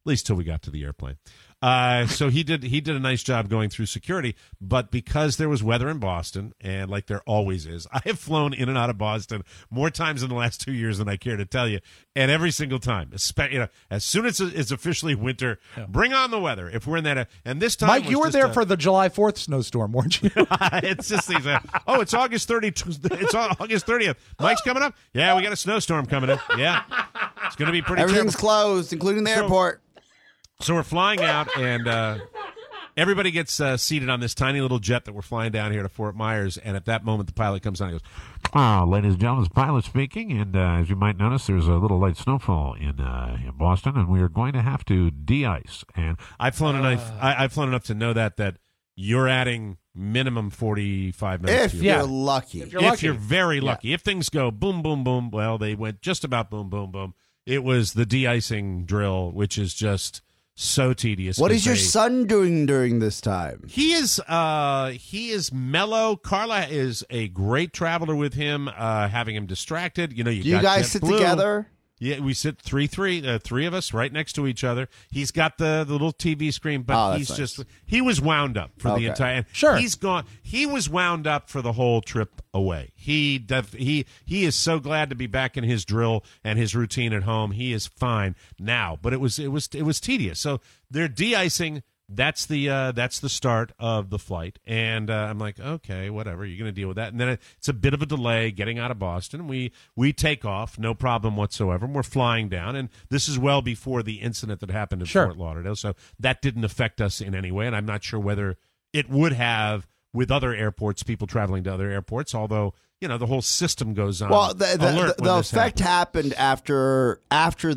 least till we got to the airplane. Uh, so he did he did a nice job going through security, but because there was weather in Boston, and like there always is, I have flown in and out of Boston more times in the last two years than I care to tell you, and every single time, you know, as soon as it's officially winter, yeah. bring on the weather. If we're in that, and this time, Mike, you were there a, for the July fourth snowstorm, weren't you? It's just these. Uh, oh, it's August thirtieth. It's August thirtieth. Mike's coming up. Yeah, we got a snowstorm coming in. Yeah, it's going to be pretty. Everything's terrible. closed, including the so, airport. So we're flying out, and uh, everybody gets uh, seated on this tiny little jet that we're flying down here to Fort Myers, and at that moment, the pilot comes on and goes, oh, ladies and gentlemen, the pilot speaking, and uh, as you might notice, there's a little light snowfall in uh, in Boston, and we are going to have to de-ice. And I've flown uh, enough. I, I've flown enough to know that that you're adding minimum forty-five minutes. If to you're your lucky. If you're, if lucky. you're very lucky. Yeah. If things go boom, boom, boom, well, they went just about boom, boom, boom. It was the de-icing drill, which is just so tedious. What is your they, son doing during this time? He is uh, he is mellow. Carla is a great traveler with him, uh, having him distracted. You know, you Do got you guys sit JetBlue. together? Yeah, we sit three, three, uh, three of us right next to each other. He's got the, the little T V screen, but oh, he's nice. just he was wound up for okay. the entire. Sure, he's gone. He was wound up for the whole trip away. He def, he he is so glad to be back in his drill and his routine at home. He is fine now, but it was it was it was tedious. So they're de-icing. That's the uh, that's the start of the flight, and uh, I'm like, okay, whatever, you're going to deal with that. And then it's a bit of a delay getting out of Boston. We we take off, no problem whatsoever. And we're flying down, and this is well before the incident that happened in sure. Fort Lauderdale, so that didn't affect us in any way. And I'm not sure whether it would have with other airports, people traveling to other airports. Although you know the whole system goes on. Well, the the, alert the, when the this effect happens. happened after after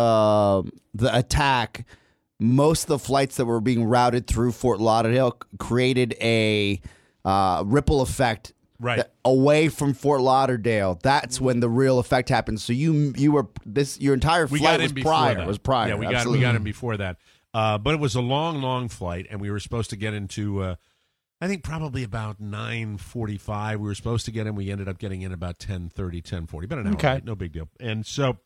the the attack. Most of the flights that were being routed through Fort Lauderdale created a uh, ripple effect right that, away from Fort Lauderdale. That's when the real effect happened. So you you were this your entire we flight got was in before prior. That. Was prior. Yeah, we got Absolutely. we got in before that. Uh, but it was a long, long flight, and we were supposed to get into. Uh, I think probably about nine forty-five. We were supposed to get in. We ended up getting in about ten thirty, ten forty. About an hour. Okay. Right? No big deal. And so.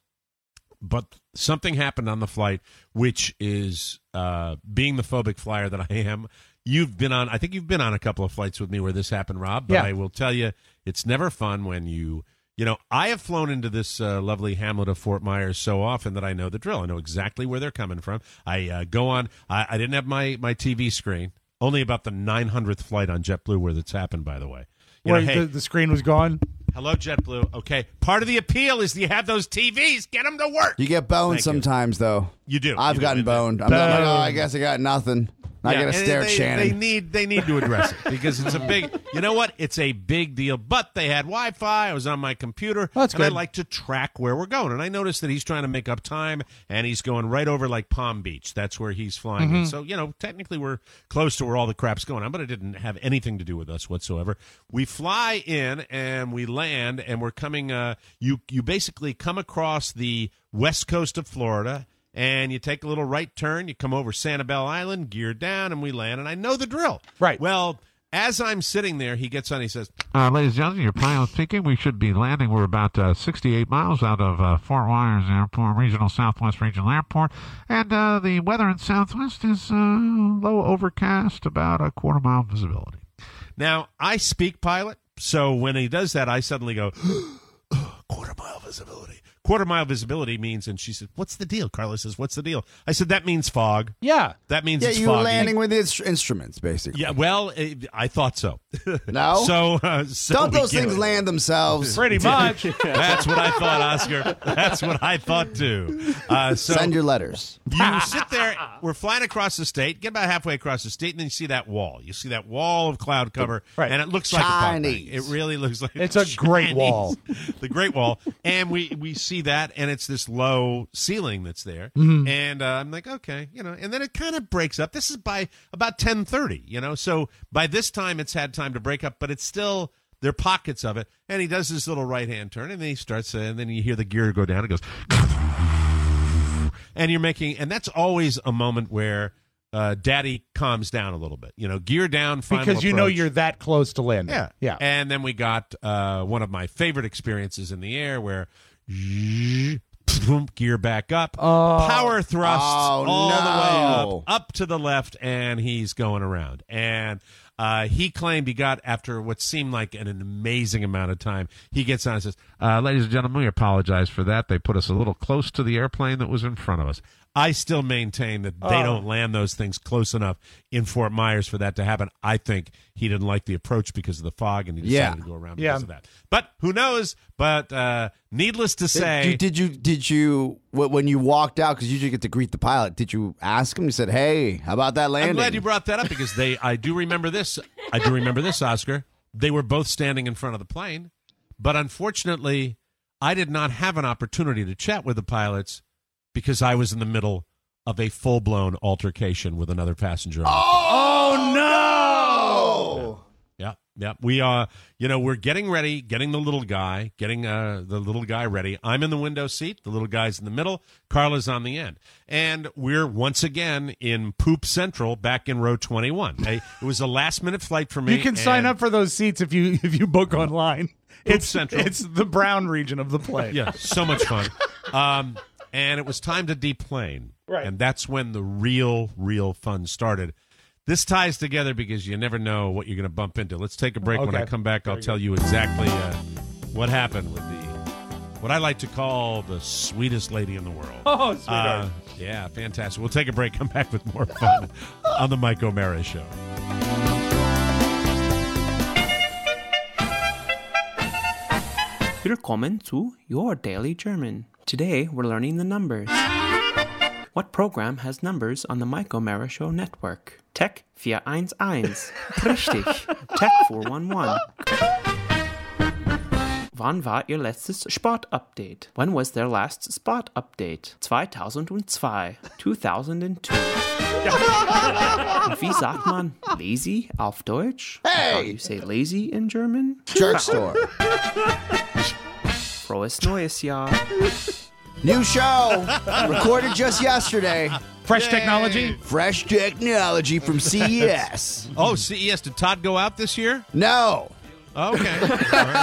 But something happened on the flight, which is uh, being the phobic flyer that I am. You've been on, I think you've been on a couple of flights with me where this happened, Rob. But yeah. I will tell you, it's never fun when you, you know, I have flown into this uh, lovely hamlet of Fort Myers so often that I know the drill. I know exactly where they're coming from. I uh, go on, I, I didn't have my, my T V screen, only about the nine hundredth flight on JetBlue where that's happened, by the way. You where know, hey, the, the screen was gone? Hello, JetBlue. Okay, part of the appeal is you have those T Vs. Get them to work. You get boned Thank sometimes, you. though. You do. I've you gotten do. boned. I'm not like, oh, I guess I got nothing. I yeah, got to stare at they, Shannon. They need, they need to address it because it's a big, you know what? It's a big deal. But they had Wi-Fi. I was on my computer. That's and good. I like to track where we're going. And I noticed that he's trying to make up time, and he's going right over like Palm Beach. That's where he's flying. Mm-hmm. in. So, you know, technically we're close to where all the crap's going on, but it didn't have anything to do with us whatsoever. We fly in and we land, and we're coming, uh, you, you basically come across the west coast of Florida, and you take a little right turn, you come over Sanibel Island, gear down, and we land, and I know the drill. Right. Well, as I'm sitting there, he gets on, he says, uh, ladies and gentlemen, your pilot speaking, we should be landing. We're about uh, sixty-eight miles out of uh, Fort Myers Airport, Regional Southwest Regional Airport, and uh, the weather in Southwest is uh, low overcast, about a quarter mile visibility. Now, I speak pilot, so when he does that, I suddenly go, quarter mile visibility. Quarter mile visibility means, and she said, what's the deal? Carla says, what's the deal? I said, that means fog. Yeah. That means yeah, it's you foggy. were landing with inst- instruments, basically. Yeah, well, it, I thought so. No? so, uh, so Don't those get things it. land themselves? Pretty much. That's what I thought, Oscar. That's what I thought, too. Uh, so Send your letters. You sit there. We're flying across the state. Get about halfway across the state, and then you see that wall. You see that wall of cloud cover, right. and it looks like Chinese. a It really looks like it's a great Chinese. wall. The Great Wall, and we we see that, and it's this low ceiling that's there, mm-hmm. and uh, I'm like, okay, you know, and then it kind of breaks up. This is by about ten thirty, you know, so by this time it's had time to break up, but it's still. There are pockets of it, and he does this little right-hand turn, and then he starts, uh, and then you hear the gear go down. It goes, and you're making, and that's always a moment where uh, Daddy calms down a little bit. You know, gear down, final because you know approach. you're that close to landing. Yeah, yeah. And then we got uh, one of my favorite experiences in the air, where Vroom, gear back up. Oh. Power thrusts Oh, all no. the way up, up to the left, and he's going around. And uh, he claimed he got, after what seemed like an amazing amount of time, he gets on and says, uh, ladies and gentlemen, we apologize for that. They put us a little close to the airplane that was in front of us. I still maintain that they Oh. don't land those things close enough in Fort Myers for that to happen. I think he didn't like the approach because of the fog, and he decided Yeah. to go around Yeah. because of that. But who knows? But uh, needless to say, Did, did you did you wh- when you walked out, because you usually get to greet the pilot, did you ask him? You said, "Hey, how about that landing?" I'm glad you brought that up because they. I do remember this. I do remember this, Oscar. They were both standing in front of the plane, but unfortunately, I did not have an opportunity to chat with the pilots because I was in the middle of a full-blown altercation with another passenger. Oh, no! Yeah, yeah. We uh, you know, we're getting ready, getting the little guy, getting uh the little guy ready. I'm in the window seat. The little guy's in the middle. Carla's on the end, and we're once again in Poop Central, back in row twenty-one. Hey, it was a last-minute flight for me. You can sign and- up for those seats if you if you book online. It's Central. It's the brown region of the plane. Yeah, so much fun. Um, and it was time to deplane. Right. And that's when the real, real fun started. This ties together because you never know what you're going to bump into. Let's take a break. When Okay. I come back, I'll Very tell you exactly uh, what happened with the, what I like to call the sweetest lady in the world. Oh, sweetheart. Uh, yeah, fantastic. We'll take a break, come back with more fun on the Mike O'Mara Show. Willkommen zu Your Daily German. Today we're learning the numbers. What program has numbers on the Mike O'Mara Show network? Tech four one one. Richtig. Tech four one one. Wann war Ihr letztes Sport-Update? When was their last Sport-Update? zweitausendzwei. two thousand two. Und wie sagt man lazy auf Deutsch? Hey! How do you say lazy in German? Jerk store. Frohes neues Jahr. New show recorded just yesterday. Fresh technology? Fresh technology from C E S. Oh, C E S. Did Todd go out this year? No. Okay. But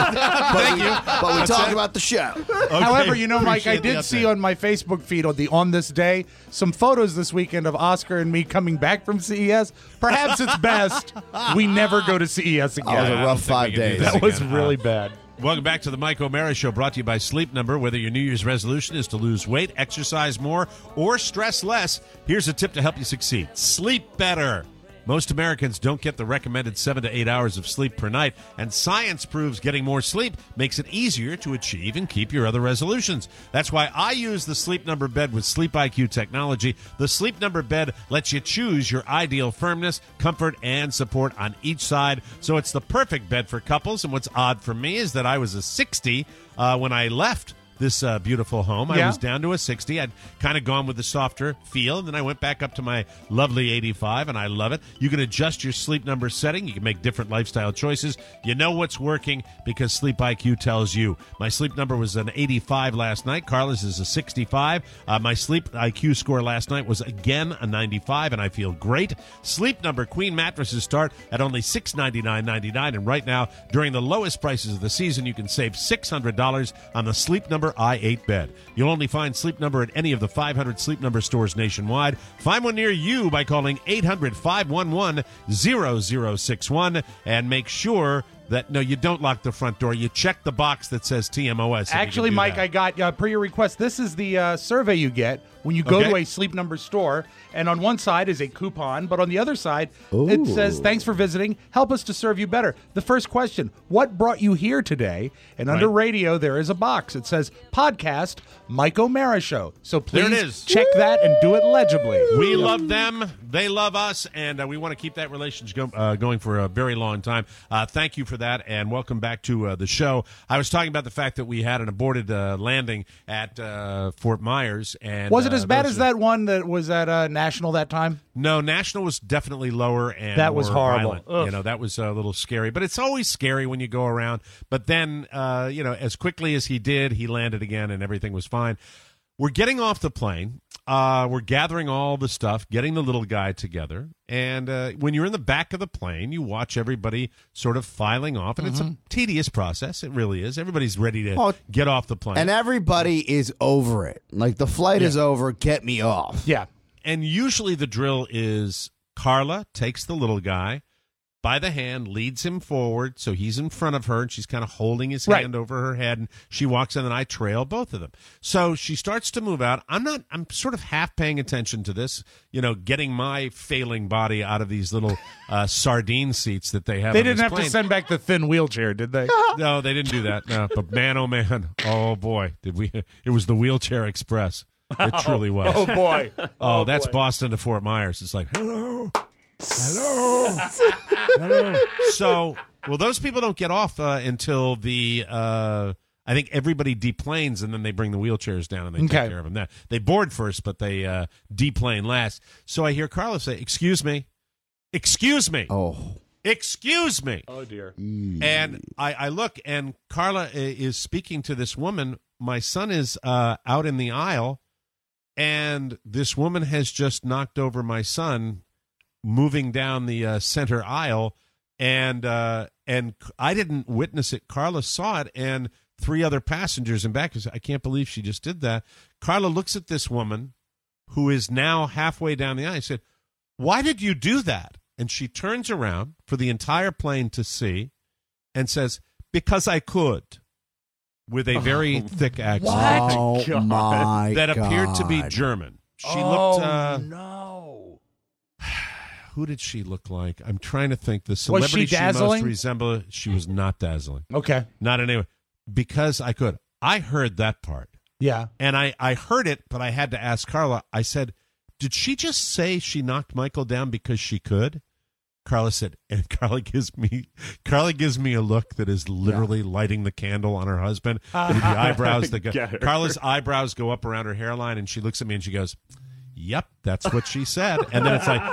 Thank we, you. But we That's talked it. about the show. However, you know, Mike, I Appreciate the did see update. on my Facebook feed on the On This Day some photos this weekend of Oscar and me coming back from C E S. Perhaps it's best we never go to C E S again. That was a I don't rough think we five can do days. this That was again. really Uh, bad. Welcome back to the Mike O'Mara Show, brought to you by Sleep Number. Whether your New Year's resolution is to lose weight, exercise more, or stress less, here's a tip to help you succeed. Sleep better. Most Americans don't get the recommended seven to eight hours of sleep per night, and science proves getting more sleep makes it easier to achieve and keep your other resolutions. That's why I use the Sleep Number bed with Sleep I Q technology. The Sleep Number bed lets you choose your ideal firmness, comfort, and support on each side, so it's the perfect bed for couples. And what's odd for me is that I was a sixty uh, when I left this uh, beautiful home. I Yeah. was down to a sixty. I'd kind of gone with the softer feel, and then I went back up to my lovely eighty-five, and I love it. You can adjust your Sleep Number setting. You can make different lifestyle choices. You know what's working because Sleep I Q tells you. My Sleep Number was an eighty-five last night. Carla's is a sixty-five. Uh, my Sleep I Q score last night was again a ninety-five, and I feel great. Sleep Number Queen mattresses start at only six hundred ninety-nine dollars and ninety-nine cents, and right now, during the lowest prices of the season, you can save six hundred dollars on the Sleep Number I eight bed. You'll only find Sleep Number at any of the five hundred Sleep Number stores nationwide. Find one near you by calling eight hundred, five one one, zero zero six one and make sure that, no, you don't lock the front door. You check the box that says T M O S. if you can Actually, do Mike, that. I got, uh, per your request, this is the uh, survey you get when you go Okay. to a Sleep Number store. And on one side is a coupon, but on the other side, it Ooh. says, thanks for visiting. Help us to serve you better. The first question, what brought you here today? And under Right. radio, there is a box. It says, podcast, Mike O'Mara Show. So There please it is. check that and do it legibly. We love them. They love us. And uh, we want to keep that relationship go, uh, going for a very long time. Uh, thank you for that. And welcome back to uh, the show. I was talking about the fact that we had an aborted uh, landing at uh, Fort Myers. And Was it uh, as bad those as are- that one that was at uh, National that time? No, National was definitely lower and That was more horrible. violent. Ugh. You know, that was a little scary. But it's always scary when you go around. But then, uh, you know, as quickly as he did, he landed again and everything was fine. We're getting off the plane. uh, we're gathering all the stuff, getting the little guy together. And uh, when you're in the back of the plane, you watch everybody sort of filing off. And mm-hmm. it's a tedious process. It really is. Everybody's ready to oh, get off the plane. And everybody is over it. Like, the flight yeah. is over. Get me off. Yeah. And usually the drill is Carla takes the little guy by the hand, leads him forward, so he's in front of her, and she's kind of holding his right. hand over her head, and she walks in, and I trail both of them. So she starts to move out. I'm not. I'm sort of half paying attention to this, you know, getting my failing body out of these little uh, sardine seats that they have. They on didn't this have plane. to send back the thin wheelchair, did they? No, they didn't do that. No, but man, oh man, oh boy, did we? It was the Wheelchair Express. It truly was. Oh boy. Oh, oh that's boy. Boston to Fort Myers. It's like hello. Hello. Hello. So, well, those people don't get off uh, until the, uh, I think everybody deplanes, and then they bring the wheelchairs down and they okay. take care of them. There. They board first, but they uh, deplane last. So I hear Carla say, excuse me. Excuse me. Oh. Excuse me. Oh, dear. And I, I look, and Carla is speaking to this woman. My son is uh, out in the aisle, and this woman has just knocked over my son moving down the uh, center aisle, and uh, and I didn't witness it. Carla saw it, and three other passengers in back. I can't believe she just did that. Carla looks at this woman, who is now halfway down the aisle. I said, why did you do that? And she turns around for the entire plane to see and says, because I could, with a very oh, thick accent. Oh, my That God. appeared to be German. She oh, looked... Uh, no. Who did she look like? I'm trying to think. The celebrity was she, she dazzling? most resembled, she was not dazzling. Okay. Not in any way. Because I could. I heard that part. Yeah. And I, I heard it, but I had to ask Carla. I said, did she just say she knocked Michael down because she could? Carla said, and Carla gives me Carla gives me a look that is literally yeah. lighting the candle on her husband. With the eyebrows that go, Carla's eyebrows go up around her hairline, and she looks at me and she goes, yep, that's what she said. And then it's like,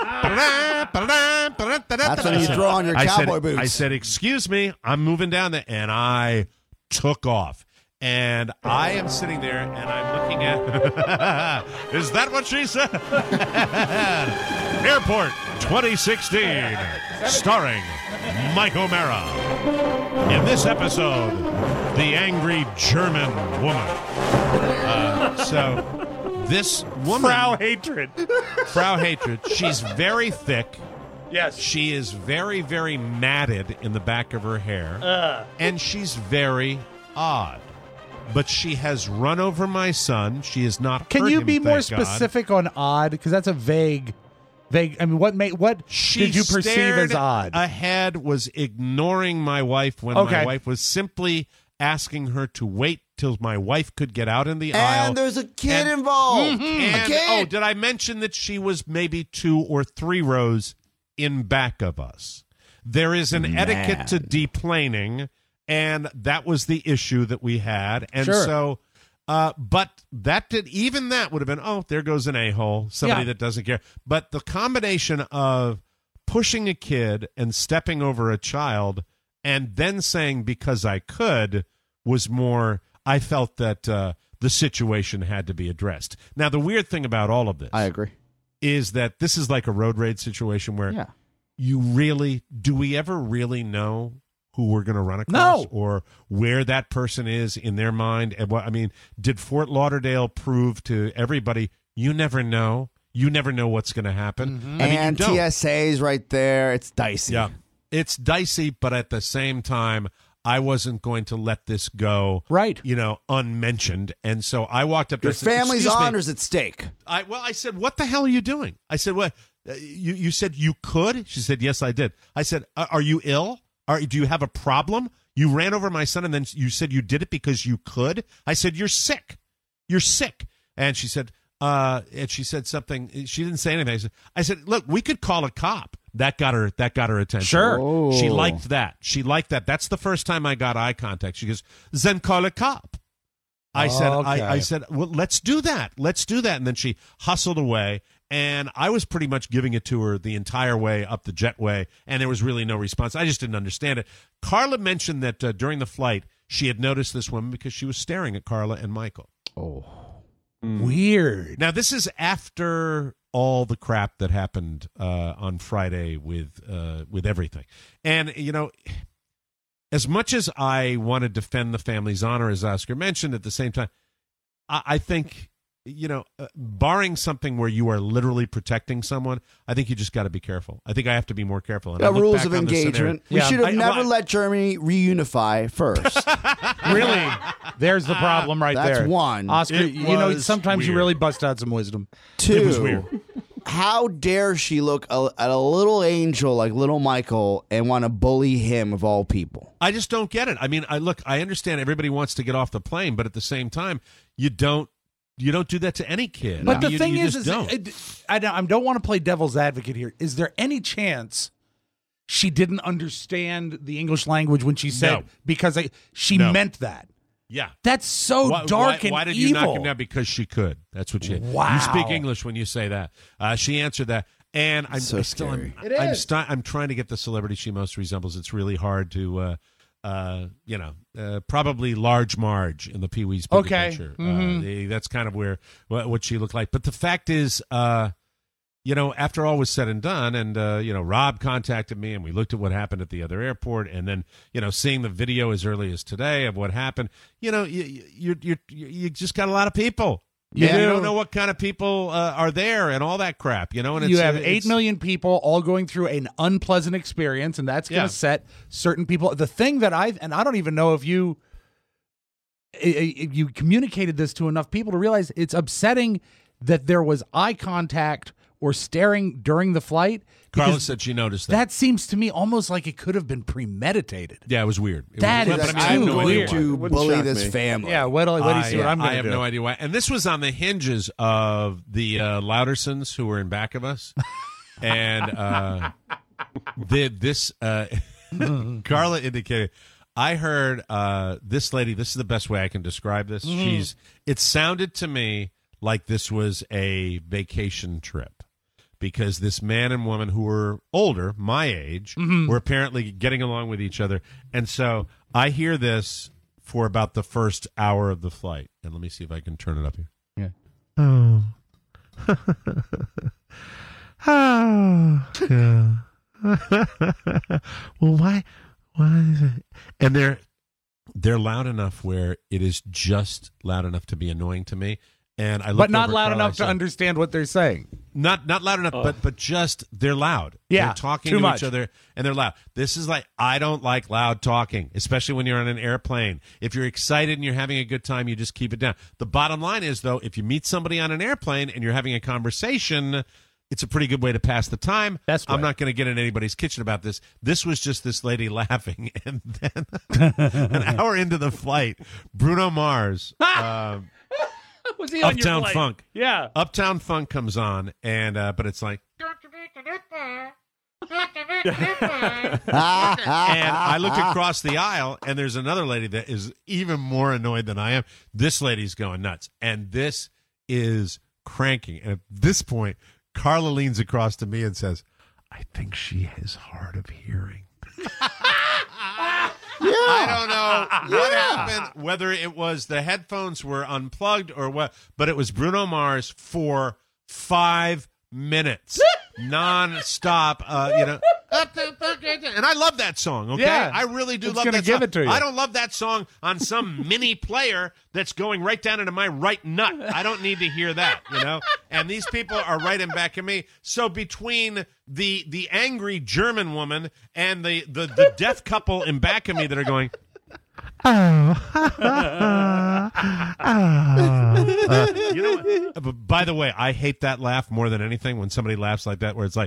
that's when you throw on your I cowboy said, boots. I said, excuse me, I'm moving down there, and I took off. And I am sitting there, and I'm looking at, is that what she said? Airport twenty sixteen, starring Mike O'Mara. In this episode, the angry German woman. Uh, so this woman, Frau Hatred. Frau Hatred. She's very thick. Yes. She is very, very matted in the back of her hair. Uh. And she's very odd. But she has run over my son. She is not. Can hurt you him, be more thank specific God. on odd? Because that's a vague, vague. I mean, what made what she did you perceive as odd? Ahead, was ignoring my wife when okay. my wife was simply asking her to wait till my wife could get out in the and aisle. And there's a kid and, involved. Mm-hmm. And, a kid. Oh, did I mention that she was maybe two or three rows in back of us? There is an Man. etiquette to deplaning, and that was the issue that we had. And sure. so. Uh, but that did even that would have been, oh, there goes an a-hole, somebody yeah. that doesn't care. But the combination of pushing a kid and stepping over a child and then saying because I could was more, I felt that uh, the situation had to be addressed. Now, the weird thing about all of this, I agree, is that this is like a road rage situation where yeah. you really, do we ever really know who we're going to run No. across or where that person is in their mind? And what I mean, did Fort Lauderdale prove to everybody, you never know? You never know what's going to happen. Mm-hmm. I mean, and you don't. T S A's right there. It's dicey. Yeah, it's dicey, but at the same time, I wasn't going to let this go, right? You know, unmentioned. And so I walked up to your her and family's said, honor's at stake. I well, I said, what the hell are you doing? I said, what? Uh, you you said you could? She said, yes, I did. I said, are you ill? Are, do you have a problem? You ran over my son and then you said you did it because you could? I said, you're sick. You're sick. And she said, uh, and she said something. She didn't say anything. I said, I said, look, we could call a cop. That got her, that got her attention. Sure. Oh. She liked that. She liked that. That's the first time I got eye contact. She goes, then call a cop. I said, okay. I, I said, well, let's do that. Let's do that. And then she hustled away. And I was pretty much giving it to her the entire way up the jetway, and there was really no response. I just didn't understand it. Carla mentioned that uh, during the flight, she had noticed this woman because she was staring at Carla and Michael. Oh. Weird. Now, this is after all the crap that happened uh, on Friday with uh, with everything. And, you know, as much as I want to defend the family's honor, as Oscar mentioned, at the same time, I, I think, you know, uh, barring something where you are literally protecting someone, I think you just got to be careful. I think I have to be more careful. And Yeah, I look rules back of on this engagement. We scenario- should have I- never well, let Germany reunify first. Really? There's the problem right That's there. one. Oscar, It you know, was sometimes you weird. really bust out some wisdom. Two, how dare she look a, at a little angel like little Michael and want to bully him of all people? I just don't get it. I mean, I look, I understand everybody wants to get off the plane, but at the same time, you don't you don't do that to any kid. But I the mean, you- thing you is, just is don't. it, I, don't, I don't want to play devil's advocate here. Is there any chance she didn't understand the English language when she said No. because I, she No. meant that? Yeah. That's so why, dark why, and why did evil. you knock him down? Because she could. That's what she. Wow. You speak English when you say that. Uh, she answered that, and I'm So I still. I'm, scary. It I'm, is. sti- I'm trying to get the celebrity she most resembles. It's really hard to, uh, uh, you know, uh, probably Large Marge in the Pee Wee's Big Okay. Adventure. Mhm. Uh, the, that's kind of where what, what she looked like. But the fact is, uh, you know, after all was said and done, and, uh, you know, Rob contacted me and we looked at what happened at the other airport. And then, you know, seeing the video as early as today of what happened, you know, you, you, you, you, you just got a lot of people. You And you do. don't know what kind of people uh, are there and all that crap, you know. And it's, You have it's- eight million people all going through an unpleasant experience, and that's going to Yeah. set certain people. The thing that I and I don't even know if you if you communicated this to enough people to realize it's upsetting that there was eye contact or staring during the flight. Carla because said she noticed that. That seems to me almost like it could have been premeditated. Yeah, it was weird. It That was, is but, I mean, I have too no idea weird. why. To Wouldn't bully shock this me. family. Yeah, wait till, wait till you see what I, I'm I going to have do. no idea why. And this was on the hinges of the uh, Loudersons who were in back of us. And uh, the, this, uh, Carla indicated, I heard uh, this lady, this is the best way I can describe this. Mm-hmm. She's, it sounded to me like this was a vacation trip. Because this man and woman who were older, my age, Mm-hmm. were apparently getting along with each other. And so I hear this for about the first hour of the flight. And let me see if I can turn it up here. Yeah. Oh. Oh. Yeah. Well, why? Why is it? And they're they're loud enough where it is just loud enough to be annoying to me. And I looked But not over at loud Carla, enough I to said- understand what they're saying. Not not loud enough, but but just they're loud. Yeah, they're talking too to much. each other, and they're loud. This is like I don't like loud talking, especially when you're on an airplane. If you're excited and you're having a good time, you just keep it down. The bottom line is, though, if you meet somebody on an airplane and you're having a conversation, it's a pretty good way to pass the time. That's I'm right. not going to get in anybody's kitchen about this. This was just this lady laughing, and then an hour into the flight, Bruno Mars. um, Was he on your Uptown flight? Funk. Yeah. Uptown Funk comes on, and uh, but it's like, and I look across the aisle, and there's another lady that is even more annoyed than I am. This lady's going nuts, and this is cranking. And at this point, Carla leans across to me and says, "I think she has hard of hearing." I don't know what happened, whether it was the headphones were unplugged or what, but it was Bruno Mars for five minutes, non-stop, uh, you know. And I love that song, okay? Yeah. I really do It's love gonna that give song. it to you. I don't love that song on some mini player that's going right down into my right nut. I don't need to hear that, you know? And these people are right in back of me. So between the the angry German woman and the, the, the deaf couple in back of me that are going, Oh. uh, you know what? But by the way, I hate that laugh more than anything when somebody laughs like that, where it's like,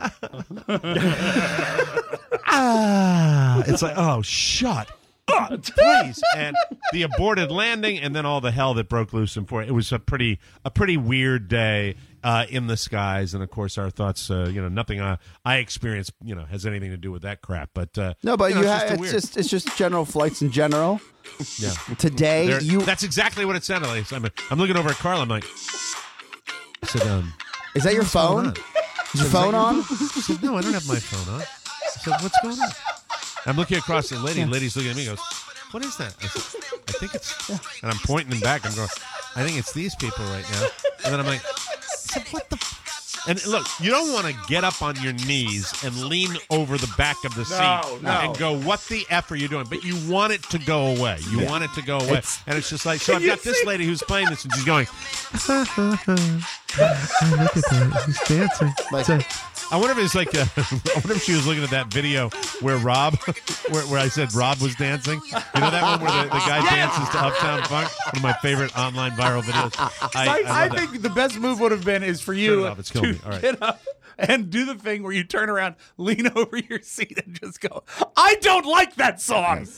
ah, it's like, oh, shut up, please. And the aborted landing, and then all the hell that broke loose in for it. It was a pretty, a pretty weird day uh, in the skies, and of course, our thoughts. Uh, you know, nothing I, I experienced, you know, has anything to do with that crap. But uh, No, but you, know, you it's, ha- just a it's weird- just it's just general flights in general. yeah. Today, There- you that's exactly what it sounded like. I'm, I'm looking over at Carl. I'm like, I said, um, is that your what's going phone? on? Is your I said, phone "Is that on? your phone?" She said, no, I don't have my phone on. I said, what's going on? I'm looking across at the lady. The lady's looking at me and goes, what is that? I said, I think it's, and I'm pointing back. I'm going, I think it's these people right now. And then I'm like, what the f-? And look, you don't want to get up on your knees and lean over the back of the seat No, no. and go, what the F are you doing? But you want it to go away. You Yeah. want it to go away. It's- and it's just like, so I've you got this see- lady who's playing this, and she's going, look at that. He's dancing. Like- I wonder if it's like, uh, I wonder if she was looking at that video where Rob, where, where I said Rob was dancing. You know that one where the, the guy dances to Uptown Funk? One of my favorite online viral videos. I, I, I, I, love that. think the best move would have been is for Turn you it off. It's to killing me. All right. get up and do the thing where you turn around, lean over your seat, and just go, I don't like that song.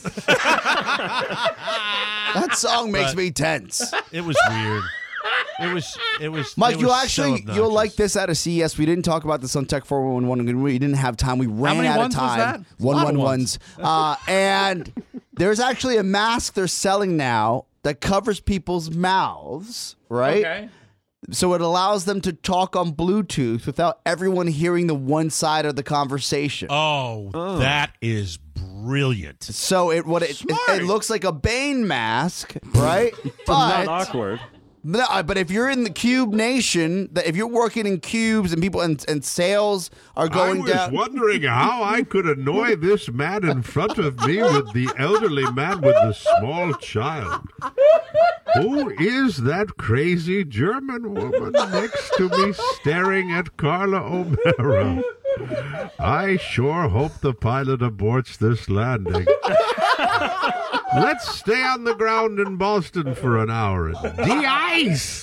That song makes But- me tense. It was weird. It was. It was. Mike, it you'll was actually so you'll like this at a C E S. We didn't talk about this on Tech four one one. We didn't have time. We ran many out ones of was time. that? A lot One of one ones. Uh, and there's actually a mask they're selling now that covers people's mouths, right? Okay. So it allows them to talk on Bluetooth without everyone hearing the one side of the conversation. Oh, that is brilliant. So it what it, it it looks like a Bane mask, right? Not but awkward. No, but if you're in the Cube Nation, that if you're working in cubes and people and, and sales are going I was down. wondering how I could annoy this man in front of me with the elderly man with the small child. Who is that crazy German woman next to me staring at Carla O'Mara? I sure hope the pilot aborts this landing. Let's stay on the ground in Boston for an hour and de-ice.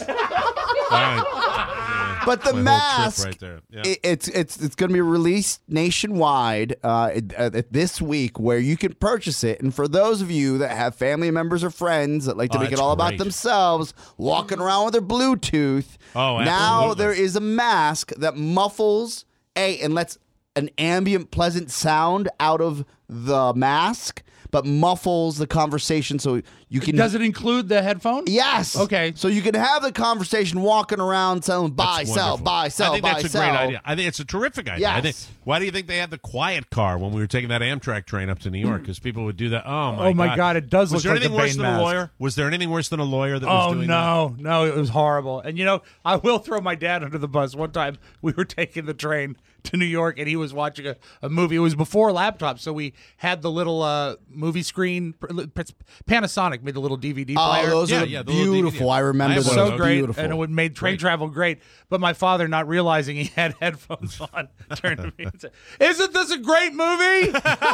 But the My whole trip mask, right there. Yeah. it, it's it's it's going to be released nationwide uh, it- uh, this week, where you can purchase it. And for those of you that have family members or friends that like to Oh, make it that's all great. about themselves, walking around with their Bluetooth, Oh, now absolutely. there is a mask that muffles a and lets an ambient, pleasant sound out of the mask, but muffles the conversation so you can. Does it include the headphone? Yes. Okay. So you can have the conversation walking around selling buy, That's sell, wonderful. buy, sell, I think buy, that's a sell. great idea. I think it's a terrific idea. I think, Yes. why do you think they had the quiet car when we were taking that Amtrak train up to New York? Because people would do that. Oh my! Oh, my God, it does Was look there like anything a worse Bane than mask. a lawyer? Was there anything worse than a lawyer that was Oh doing no, no, it was horrible. And you know, I will throw my dad under the bus. One time we were taking the train to New York, and he was watching a, a movie. It was before laptops, so we had the little uh, movie screen. Panasonic made the little D V D Oh, player. those Yeah, are yeah, the little D V D. beautiful. I remember I have those. one of so those. great, Beautiful. and it would made train Great. travel great. But my father, not realizing he had headphones on, turned to me and said, "Isn't this a great movie?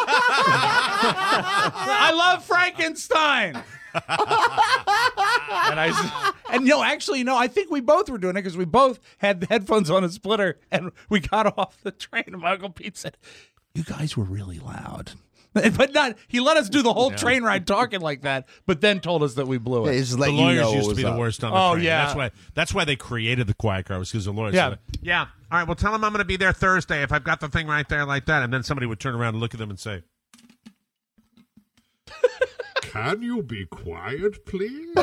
I love Frankenstein." and I s- and no, actually, no. I think we both were doing it because we both had the headphones on a splitter, and we got off the train. And Michael Pete said, "You guys were really loud." But not. He let us do the whole train ride talking like that, but then told us that we blew it. Yeah, just The let you lawyers know what used to was be the up. worst on the Oh, train. yeah. That's why. That's why they created the quiet car. Was because the lawyers. Yeah. said, yeah. All right. Well, tell them I'm going to be there Thursday if I've got the thing right there like that, and then somebody would turn around and look at them and say, Can you be quiet, please?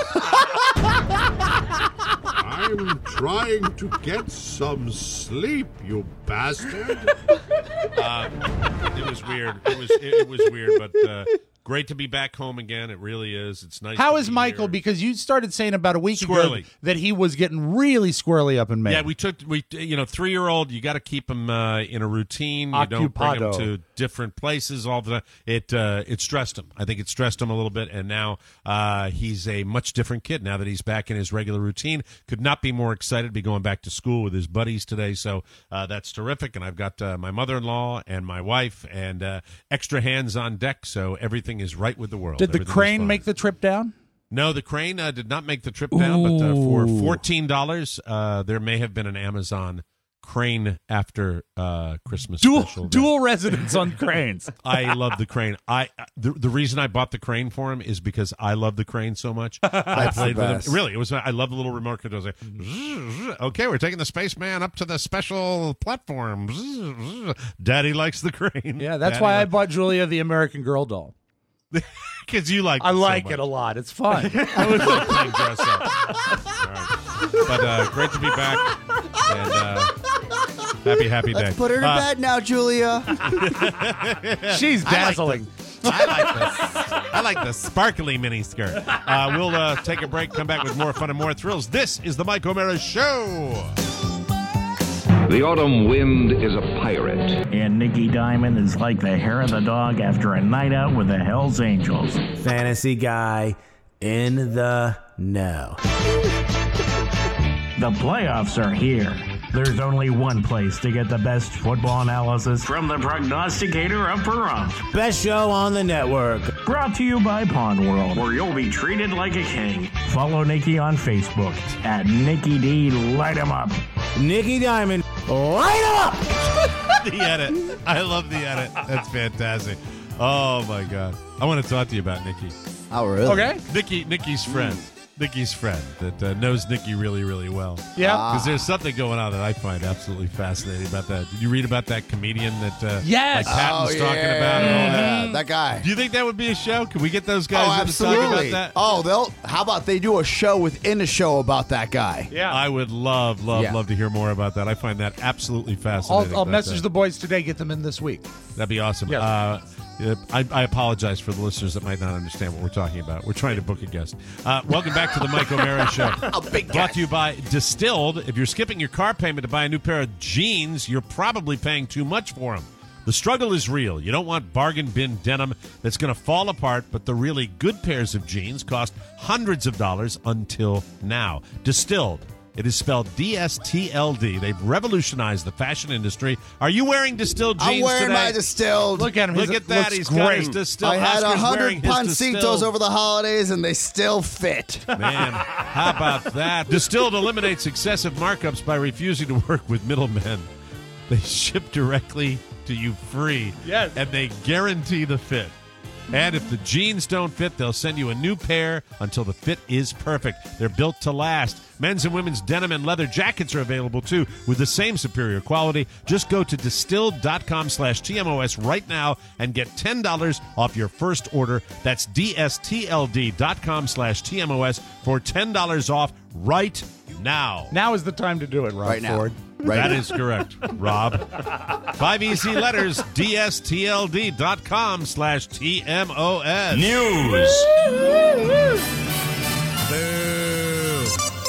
I'm trying to get some sleep, you bastard. uh, "It was weird. It was. It, it was weird, but uh, great to be back home again. It really is. It's nice. How to is be Michael? here. Because you started saying about a week ago Squirrely. that he was getting really squirrely up in Maine. Yeah, we took we you know three year old. You got to keep him uh, in a routine. You don't bring him Occupado. to different places all the time. It uh, it stressed him. I think it stressed him a little bit, and now uh, he's a much different kid now that he's back in his regular routine. Could not be more excited to be going back to school with his buddies today. So uh, that's terrific. And I've got uh, my mother in law and my wife and uh, extra hands on deck. So everything is right with the world. Did the Everything is crane fine. make the trip down? No, the crane uh, did not make the trip down, but uh, for Ooh. fourteen dollars, uh, there may have been an Amazon crane after uh, Christmas Dual special. dual residence on cranes. I love the crane. I the, the reason I bought the crane for him is because I love the crane so much. I That's played the with best. him. Really, it was. I love the little remote control. It was like, okay, we're taking the spaceman up to the special platform. Daddy likes the crane. Yeah, that's Daddy why I li- bought Julia the American Girl doll. Because you like I it so like much. it a lot. It's fun. I was like playing dress up. All right. But uh, great to be back. And uh, happy, happy day. Let's put her to Uh, bed now, Julia. She's dazzling. I like this. I I like the sparkly miniskirt. Uh, we'll uh, take a break, come back with more fun and more thrills. This is the Mike O'Mara Show. The autumn wind is a pirate. And Nicky Diamond is like the hair of the dog after a night out with the Hells Angels. Fantasy guy in the know. The playoffs are here. There's only one place to get the best football analysis from the prognosticator of Pahrump. Best show on the network. Brought to you by Pond World, where you'll be treated like a king. Follow Nicky on Facebook at Nicky D. Light 'em up. Nicky Diamond, light 'em up. The edit. I love the edit. That's fantastic. Oh my God. I want to talk to you about Nikki. Oh, really? Okay. Nikki, Nikki's friend. Nikki's friend that uh, knows Nikki really, really well. Yeah. Because there's something going on that I find absolutely fascinating about that. Did you read about that comedian that uh, Yes. like Patton's Oh, talking yeah. about? And all that? Yeah, that guy. Do you think that would be a show? Can we get those guys Oh, in to talk absolutely. about that? Oh, they'll. How about they do a show within a show about that guy? Yeah. I would love, love, Yeah. love to hear more about that. I find that absolutely fascinating. I'll, I'll about message that. the boys today, get them in this week. That'd be awesome. Yeah. Uh, yeah, I, I apologize for the listeners that might not understand what we're talking about. We're trying to book a guest. Uh, welcome back to the Mike O'Mara Show. A big Brought guy. to you by Distilled. If you're skipping your car payment to buy a new pair of jeans, you're probably paying too much for them. The struggle is real. You don't want bargain bin denim that's going to fall apart, but the really good pairs of jeans cost hundreds of dollars until now. Distilled. It is spelled D S T L D. They've revolutionized the fashion industry. Are you wearing Distilled jeans I'm wearing today? my Distilled. Look at him. Look He's- at that. looks He's got his great. Distilled. I had a Oscar's hundred wearing his pancitos Distilled. over the holidays, and they still fit. Man, how about that? Distilled eliminates excessive markups by refusing to work with middlemen. They ship directly to you free. Yes. And they guarantee the fit. And if the jeans don't fit, they'll send you a new pair until the fit is perfect. They're built to last. Men's and women's denim and leather jackets are available, too, with the same superior quality. Just go to distilled.com slash TMOS right now and get ten dollars off your first order. That's dstld.com slash TMOS for ten dollars off right now. Now is the time to do it, Rob Right now. Ford. Right That now. is correct, Rob. Five easy letters, dstld.com slash TMOS. News. Boo.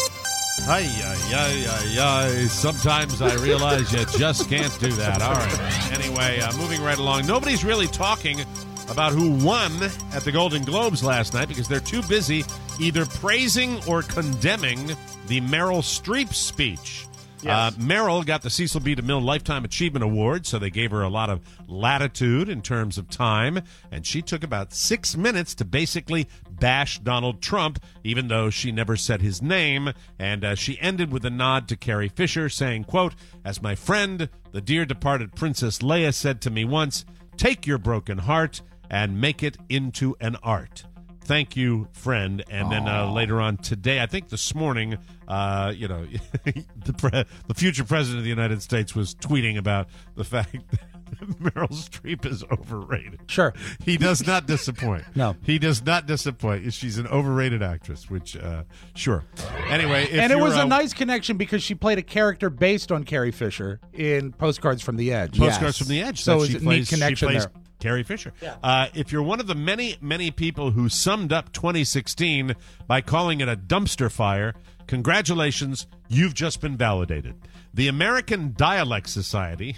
Ay, ay, ay, ay, ay. Sometimes I realize you just can't do that. All right. Anyway, uh, moving right along. Nobody's really talking about who won at the Golden Globes last night because they're too busy either praising or condemning the Meryl Streep speech. Uh, Meryl got the Cecil B. DeMille Lifetime Achievement Award, so they gave her a lot of latitude in terms of time, and she took about six minutes to basically bash Donald Trump, even though she never said his name, and uh, she ended with a nod to Carrie Fisher, saying, quote, "As my friend, the dear departed Princess Leia said to me once, take your broken heart and make it into an art. Thank you, friend." And then uh, later on today, I think this morning, uh, you know, the, pre- the future president of the United States was tweeting about the fact that Meryl Streep is overrated. Sure. He does not disappoint. No. He does not disappoint. She's an overrated actress, which, uh, sure. Anyway, if And it you're, was a uh, nice connection because she played a character based on Carrie Fisher in Postcards from the Edge. Postcards from the Edge. So that it was she a plays, neat connection she plays there. Carrie Fisher. Uh, if you're one of the many, many people who summed up twenty sixteen by calling it a dumpster fire, congratulations, you've just been validated. The American Dialect Society.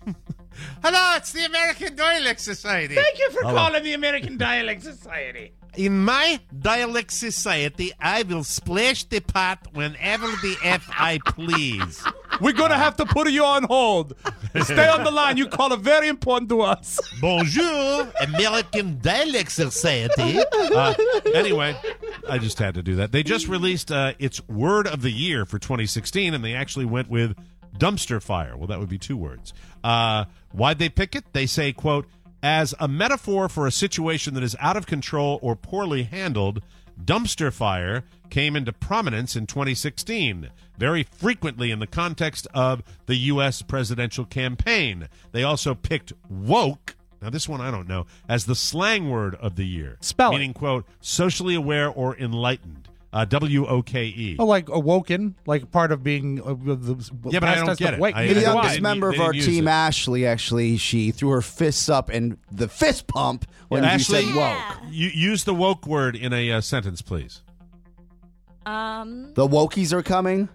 Hello, it's the American Dialect Society. Thank you for Hello. calling the American Dialect Society. In my dialect society, I will splash the pot whenever the F I please. We're going to have to put you on hold. Stay on the line. You call it very important to us. Bonjour, American Dialect Society. Uh, anyway, I just had to do that. They just released uh, its word of the year for twenty sixteen, and they actually went with dumpster fire. Well, that would be two words. Uh, why'd they pick it? They say, quote, as a metaphor for a situation that is out of control or poorly handled, dumpster fire came into prominence in twenty sixteen, very frequently in the context of the U S presidential campaign. They also picked woke, now this one I don't know, as the slang word of the year. Spell it. Meaning, quote, socially aware or enlightened. Uh, W O K E. Oh, like awoken, like part of being. Uh, the, Yeah, but I don't get it. Wake. I- The I- youngest they member didn't- of our they didn't use team, it. Ashley, actually, she threw her fists up and the fist pump when Ashley, you said woke. you use the woke word in a uh, sentence, please. Um, The wokies are coming.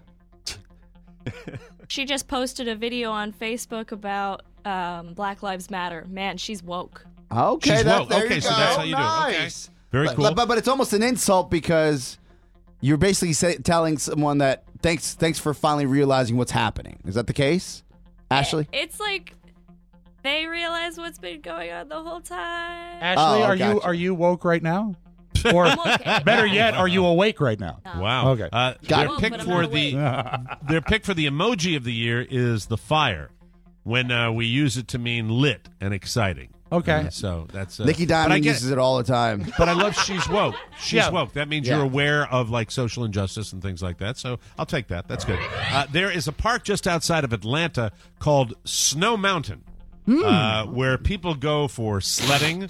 she just posted a video on Facebook about um, Black Lives Matter. Man, she's woke. Okay, She's that, woke. there Okay, you so go. that's how you do it. Okay. Nice. Very But- cool. But, but it's almost an insult because you're basically say, telling someone that thanks thanks for finally realizing what's happening. Is that the case, Ashley? It's like they realize what's been going on the whole time. Ashley, Oh, are you gotcha. are you woke right now? Or okay. better yet, are you awake right now? Wow. Okay. Uh, Got their it. pick But I'm for not the their pick for the emoji of the year is the fire, when uh, we use it to mean lit and exciting. Okay. Uh, so that's uh, Nikki but I Diamond get uses it. it all the time. But I love she's woke. She's Yeah. woke. That means Yeah. you're aware of like social injustice and things like that. So I'll take that. That's good. Uh, there is a park just outside of Atlanta called Snow Mountain, uh, where people go for sledding,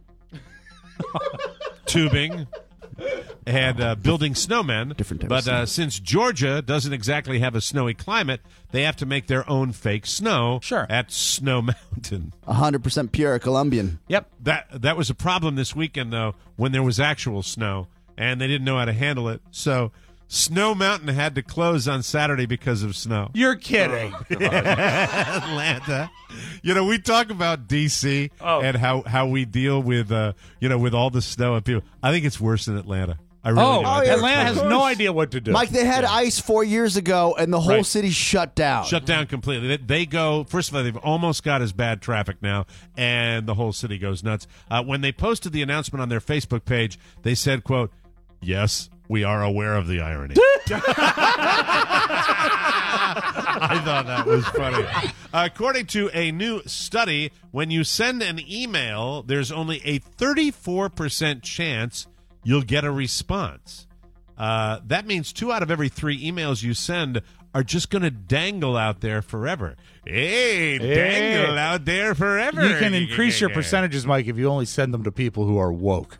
tubing, and uh, building snowmen. Different type of but uh, snow. since Georgia doesn't exactly have a snowy climate, they have to make their own fake snow Sure. at Snow Mountain. one hundred percent pure Colombian. Yep. That that was a problem this weekend, though, when there was actual snow, and they didn't know how to handle it. So Snow Mountain had to close on Saturday because of snow. You're kidding. Atlanta. You know, we talk about D C Oh. and how, how we deal with, uh, you know, with all the snow and people. I think it's worse in Atlanta. I really Oh, do. I think Atlanta it's has worse. no idea what to do. Mike, they had ice four years ago, and the whole Right. city shut down. Shut down completely. They, they go, first of all, they've almost got as bad traffic now, and the whole city goes nuts. Uh, when they posted the announcement on their Facebook page, they said, quote, "Yes, we are aware of the irony." I thought that was funny. According to a new study, when you send an email, there's only a thirty-four percent chance you'll get a response. Uh, that means two out of every three emails you send are just going to dangle out there forever. Hey, dangle out there forever. You can increase your percentages, Mike, if you only send them to people who are woke.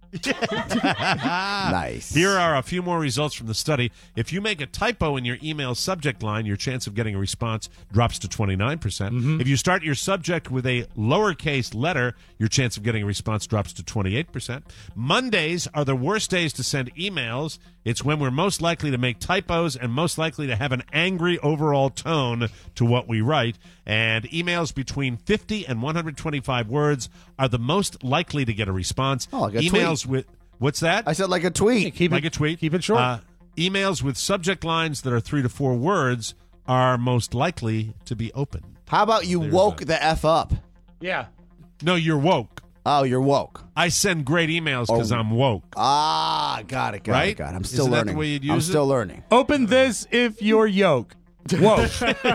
Nice. Here are a few more results from the study. If you make a typo in your email subject line, your chance of getting a response drops to twenty-nine percent. Mm-hmm. If you start your subject with a lowercase letter, your chance of getting a response drops to twenty-eight percent. Mondays are the worst days to send emails. It's when we're most likely to make typos and most likely to have an angry overall tone to what we write. And emails between fifty and one hundred twenty-five words are the most likely to get a response. Oh, like a emails tweet. with what's that? I said like a tweet. Keep like it, a tweet. Keep it short. Uh, emails with subject lines that are three to four words are most likely to be open. How about you There's woke a- the F up? yeah. No, you're woke. Oh, you're woke. I send great emails because Oh. I'm woke. Ah, got it, got Right? it, got it. I'm still Isn't that the learning. way you'd I'm use it? still learning. Open this if you're yoke. Woke.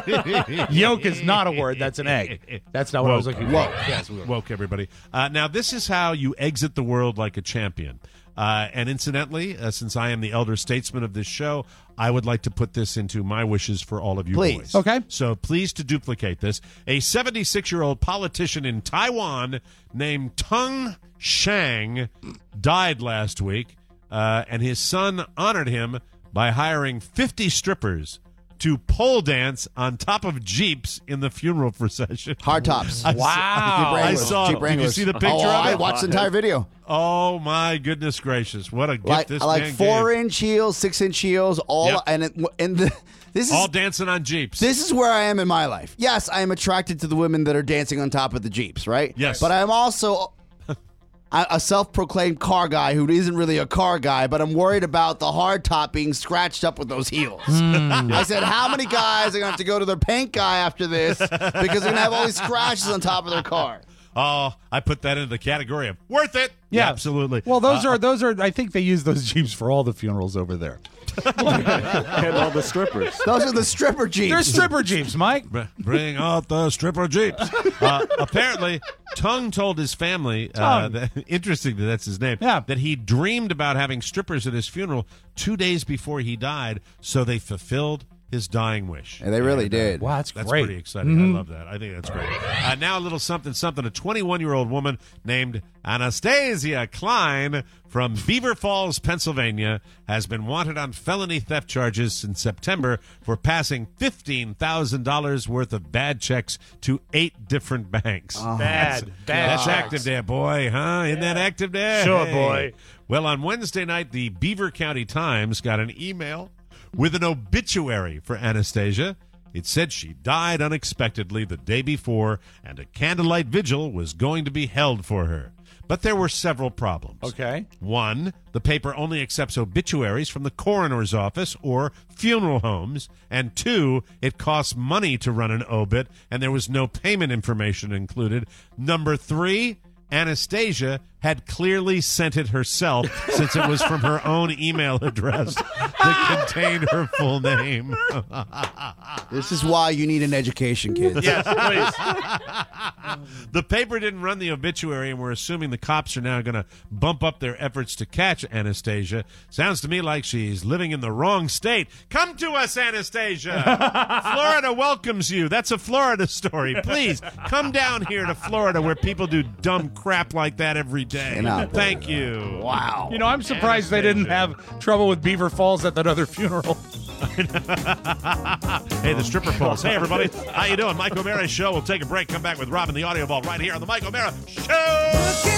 Yoke is not a word. That's an egg. That's not what I was Woke. looking for. Woke. Yes, we were. Woke, everybody. Uh, now, this is how you exit the world like a champion. Uh, and incidentally, uh, since I am the elder statesman of this show, I would like to put this into my wishes for all of you Please. boys. Okay. So please to duplicate this. A seventy-six-year-old politician in Taiwan named Tung Shang died last week, uh, and his son honored him by hiring fifty strippers to pole dance on top of Jeeps in the funeral procession. Hard tops. I saw- Wow. I saw. Jeep Did you Wranglers. see the picture oh, of I it? watched the entire video. Oh my goodness gracious! What a gift Like this like man four gave. inch heels, six inch heels, all Yep. and it, and the, this is All dancing on Jeeps. This is where I am in my life. Yes, I am attracted to the women that are dancing on top of the Jeeps, right? Yes. But I'm also a a self-proclaimed car guy who isn't really a car guy, but I'm worried about the hard top being scratched up with those heels. I said, how many guys are going to have to go to their paint guy after this because they're going to have all these scratches on top of their car? Oh, I put that into the category of worth it. Yeah. Absolutely. Well, those Uh, are those are. I think they use those Jeeps for all the funerals over there. And all the strippers. Those are the stripper Jeeps. They're stripper Jeeps, Mike. Br- Bring out the stripper Jeeps. Uh, apparently, Tung told his family, uh, Tung. that, interesting that that's his name, Yeah. that he dreamed about having strippers at his funeral two days before he died, so they fulfilled his dying wish. And they really And, uh, did. Wow, that's That's great. pretty exciting. Mhm. I love that. I think that's great. Uh, now a little something, something. A twenty-one-year-old woman named Anastasia Klein from Beaver Falls, Pennsylvania, has been wanted on felony theft charges since September for passing fifteen thousand dollars worth of bad checks to eight different banks. Bad, That's, bad That's checks. active there, boy, huh? Isn't that active there? Sure, Hey. boy. Well, on Wednesday night, the Beaver County Times got an email with an obituary for Anastasia. It said she died unexpectedly the day before, and a candlelight vigil was going to be held for her. But there were several problems. Okay. One, the paper only accepts obituaries from the coroner's office or funeral homes. And two, it costs money to run an obit, and there was no payment information included. Number three, Anastasia had clearly sent it herself since it was from her own email address that contained her full name. This is why you need an education, kids. Yes, please. The paper didn't run the obituary, and we're assuming the cops are now going to bump up their efforts to catch Anastasia. Sounds to me like she's living in the wrong state. Come to us, Anastasia. Florida welcomes you. That's a Florida story. Please come down here to Florida where people do dumb crap like that every day. Thank you. Wow. You know, I'm surprised they didn't have trouble with Beaver Falls at that other funeral. Hey, the stripper poles. Hey, everybody. How you doing? Mike O'Mara Show. We'll take a break. Come back with Rob and the Audio Vault right here on the Mike O'Mara Show.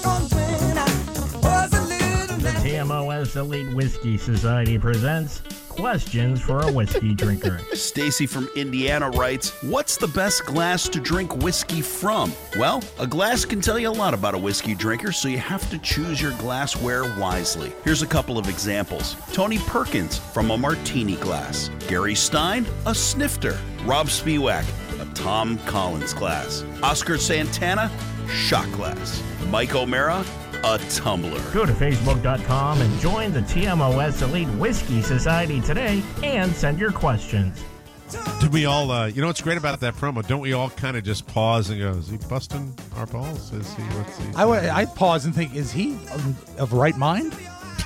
The T M O S Elite Whiskey Society presents Questions for a Whiskey Drinker. Stacy from Indiana writes, what's the best glass to drink whiskey from? Well, a glass can tell you a lot about a whiskey drinker, so you have to choose your glassware wisely. Here's a couple of examples. Tony Perkins from a martini glass. Gary Stein, a snifter. Rob Spiewak, a Tom Collins glass. Oscar Santana, shot glass. Mike O'Mara, a tumbler. Go to Facebook dot com and join the T M O S Elite Whiskey Society today and send your questions. Did we all, uh, you know what's great about that promo? Don't we all kind of just pause and go, is he busting our balls? Is he, what's he? I, would- I pause and think, is he of, of right mind?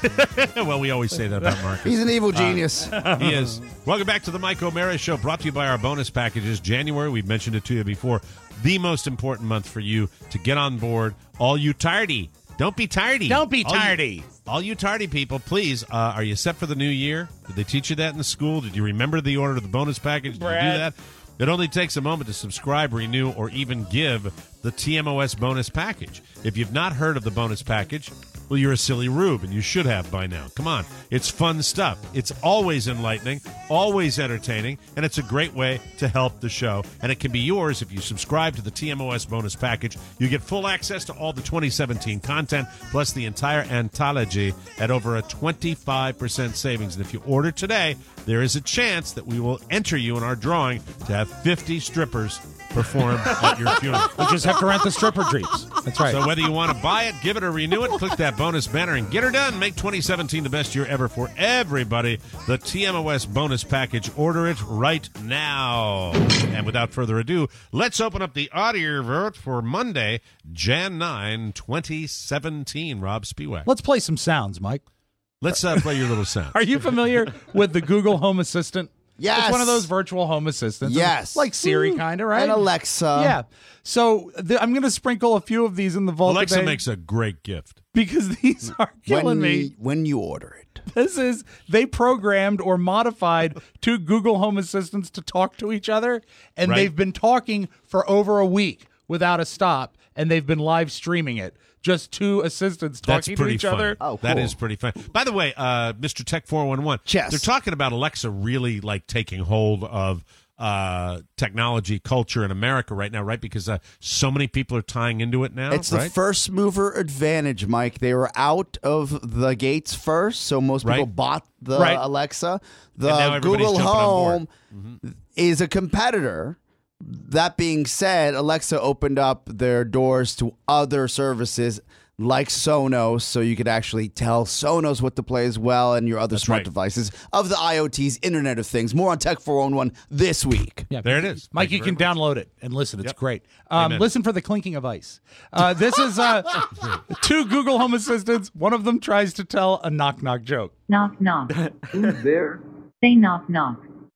Well, we always say that about Marcus. He's an evil genius. Uh, he is. Welcome back to the Mike O'Mara Show, brought to you by our bonus packages. January, we've mentioned it to you before, the most important month for you to get on board. All you tardy. Don't be tardy. Don't be All you- tardy. All you tardy people, please, uh, are you set for the new year? Did they teach you that in the school? Did you remember the order of the bonus package? Did Brad. you do that? It only takes a moment to subscribe, renew, or even give the T M O S bonus package. If you've not heard of the bonus package, well, you're a silly rube, and you should have by now. Come on. It's fun stuff. It's always enlightening, always entertaining, and it's a great way to help the show. And it can be yours if you subscribe to the T M O S bonus package. You get full access to all the twenty seventeen content, plus the entire anthology at over a twenty-five percent savings. And if you order today, there is a chance that we will enter you in our drawing to have fifty strippers perform at your funeral. We just have to rent the stripper dreams. That's right. So whether you want to buy it, give it, or renew it, click that bonus banner and get her done. Make twenty seventeen the best year ever for everybody. The T M O S bonus package. Order it right now. And without further ado, let's open up the audio vote for Monday, January ninth, twenty seventeen. Rob Spiewak. Let's play some sounds, Mike. Let's uh, play your little sound. Are you familiar with the Google Home Assistant? Yes. It's one of those virtual home assistants. Yes. Like Siri, kind of, right? And Alexa. Yeah. So th- I'm going to sprinkle a few of these in the vault Alexa today makes a great gift. because these are killing when me. You, when you order it. This is, they programmed or modified two Google Home Assistants to talk to each other, and Right. they've been talking for over a week without a stop, and they've been live streaming it. Just two assistants That's talking to pretty each fun. other. Oh, That cool. is pretty fun. By the way, uh, Mister Tech four one one, Chess. they're talking about Alexa really like taking hold of uh, technology culture in America right now, right? Because uh, so many people are tying into it now. It's right? the first mover advantage, Mike. They were out of the gates first, so most people Right. bought the Right. Alexa. And now The everybody's Google jumping on Home board. is a competitor. That being said, Alexa opened up their doors to other services like Sonos, so you could actually tell Sonos what to play as well and your other That's smart right. devices of the IoT's Internet of Things. More on Tech four one one this week. Yeah, There it is. Mike, Thank you, you can very download it and listen. It's Yep. great. Um, Amen. listen for the clinking of ice. Uh, this is uh, two Google Home Assistants. One of them tries to tell a knock-knock joke. Knock, knock. Who's there? Say knock, knock.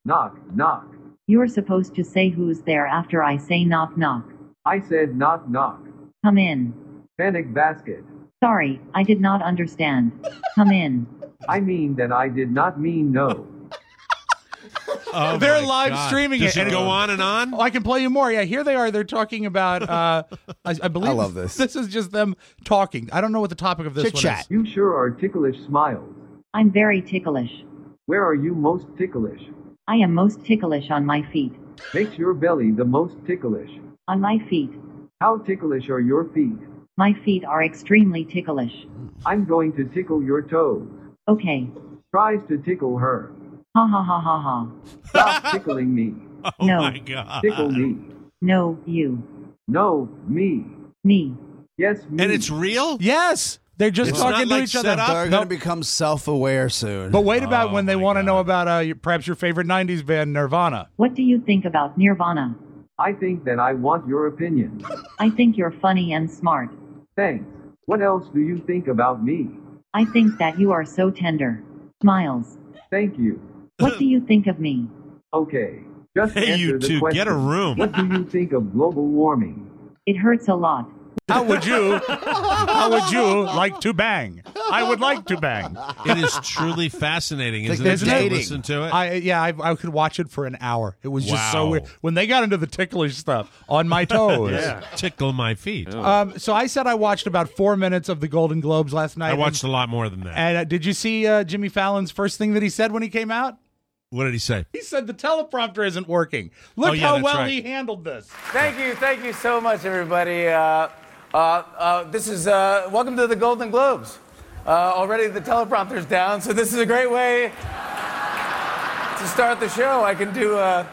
Knock, knock. You're supposed to say who's there after I say knock knock. I said knock, knock. Come in. Panic basket. Sorry, I did not understand. Come in. I mean that I did not mean no. Oh They're my live God. streaming Does it. it and go on and on? Oh, I can play you more. Yeah, here they are. They're talking about, uh, I, I believe. I love this. This is just them talking. I don't know what the topic of this Chit one chat. is. You sure are ticklish smiles. I'm very ticklish. Where are you most ticklish? I am most ticklish on my feet. Makes your belly the most ticklish. On my feet. How ticklish are your feet? My feet are extremely ticklish. I'm going to tickle your toes. Okay. Tries to tickle her. Ha ha ha ha ha. Stop tickling me. Oh No. my God. Tickle me. No, you. No, me. Me. Yes, me. And it's real? Yes. They're just It's talking not to like each other. set up? They're Nope. going to become self-aware soon. But wait about Oh when they my want to God. know about uh, your- perhaps your favorite nineties band, Nirvana. What do you think about Nirvana? I think that I want your opinion. I think you're funny and smart. Thanks. What else do you think about me? I think that you are so tender. Smiles. Thank you. What do you think of me? Okay. Just Hey, answer you the two, question. get a room. What do you think of global warming? It hurts a lot. How would you? How would you like to bang? I would like to bang. It is truly fascinating, It's isn't like it? they're Just to dating. listen to it. I yeah, I, I could watch it for an hour. It was just so Wow. weird when they got into the ticklish stuff on my toes. Yeah. Tickle my feet. Um, so I said I watched about four minutes of the Golden Globes last night. I watched a lot more than that. And uh, did you see uh, Jimmy Fallon's first thing that he said when he came out? What did he say? He said the teleprompter isn't working. Look Oh, yeah, how that's well right. he handled this. Thank you, thank you so much, everybody. Uh, uh, uh, this is uh, welcome to the Golden Globes. Uh, already the teleprompter's down, so this is a great way to start the show. I can do uh,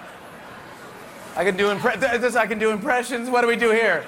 I can do impre- this. I can do impressions. What do we do here?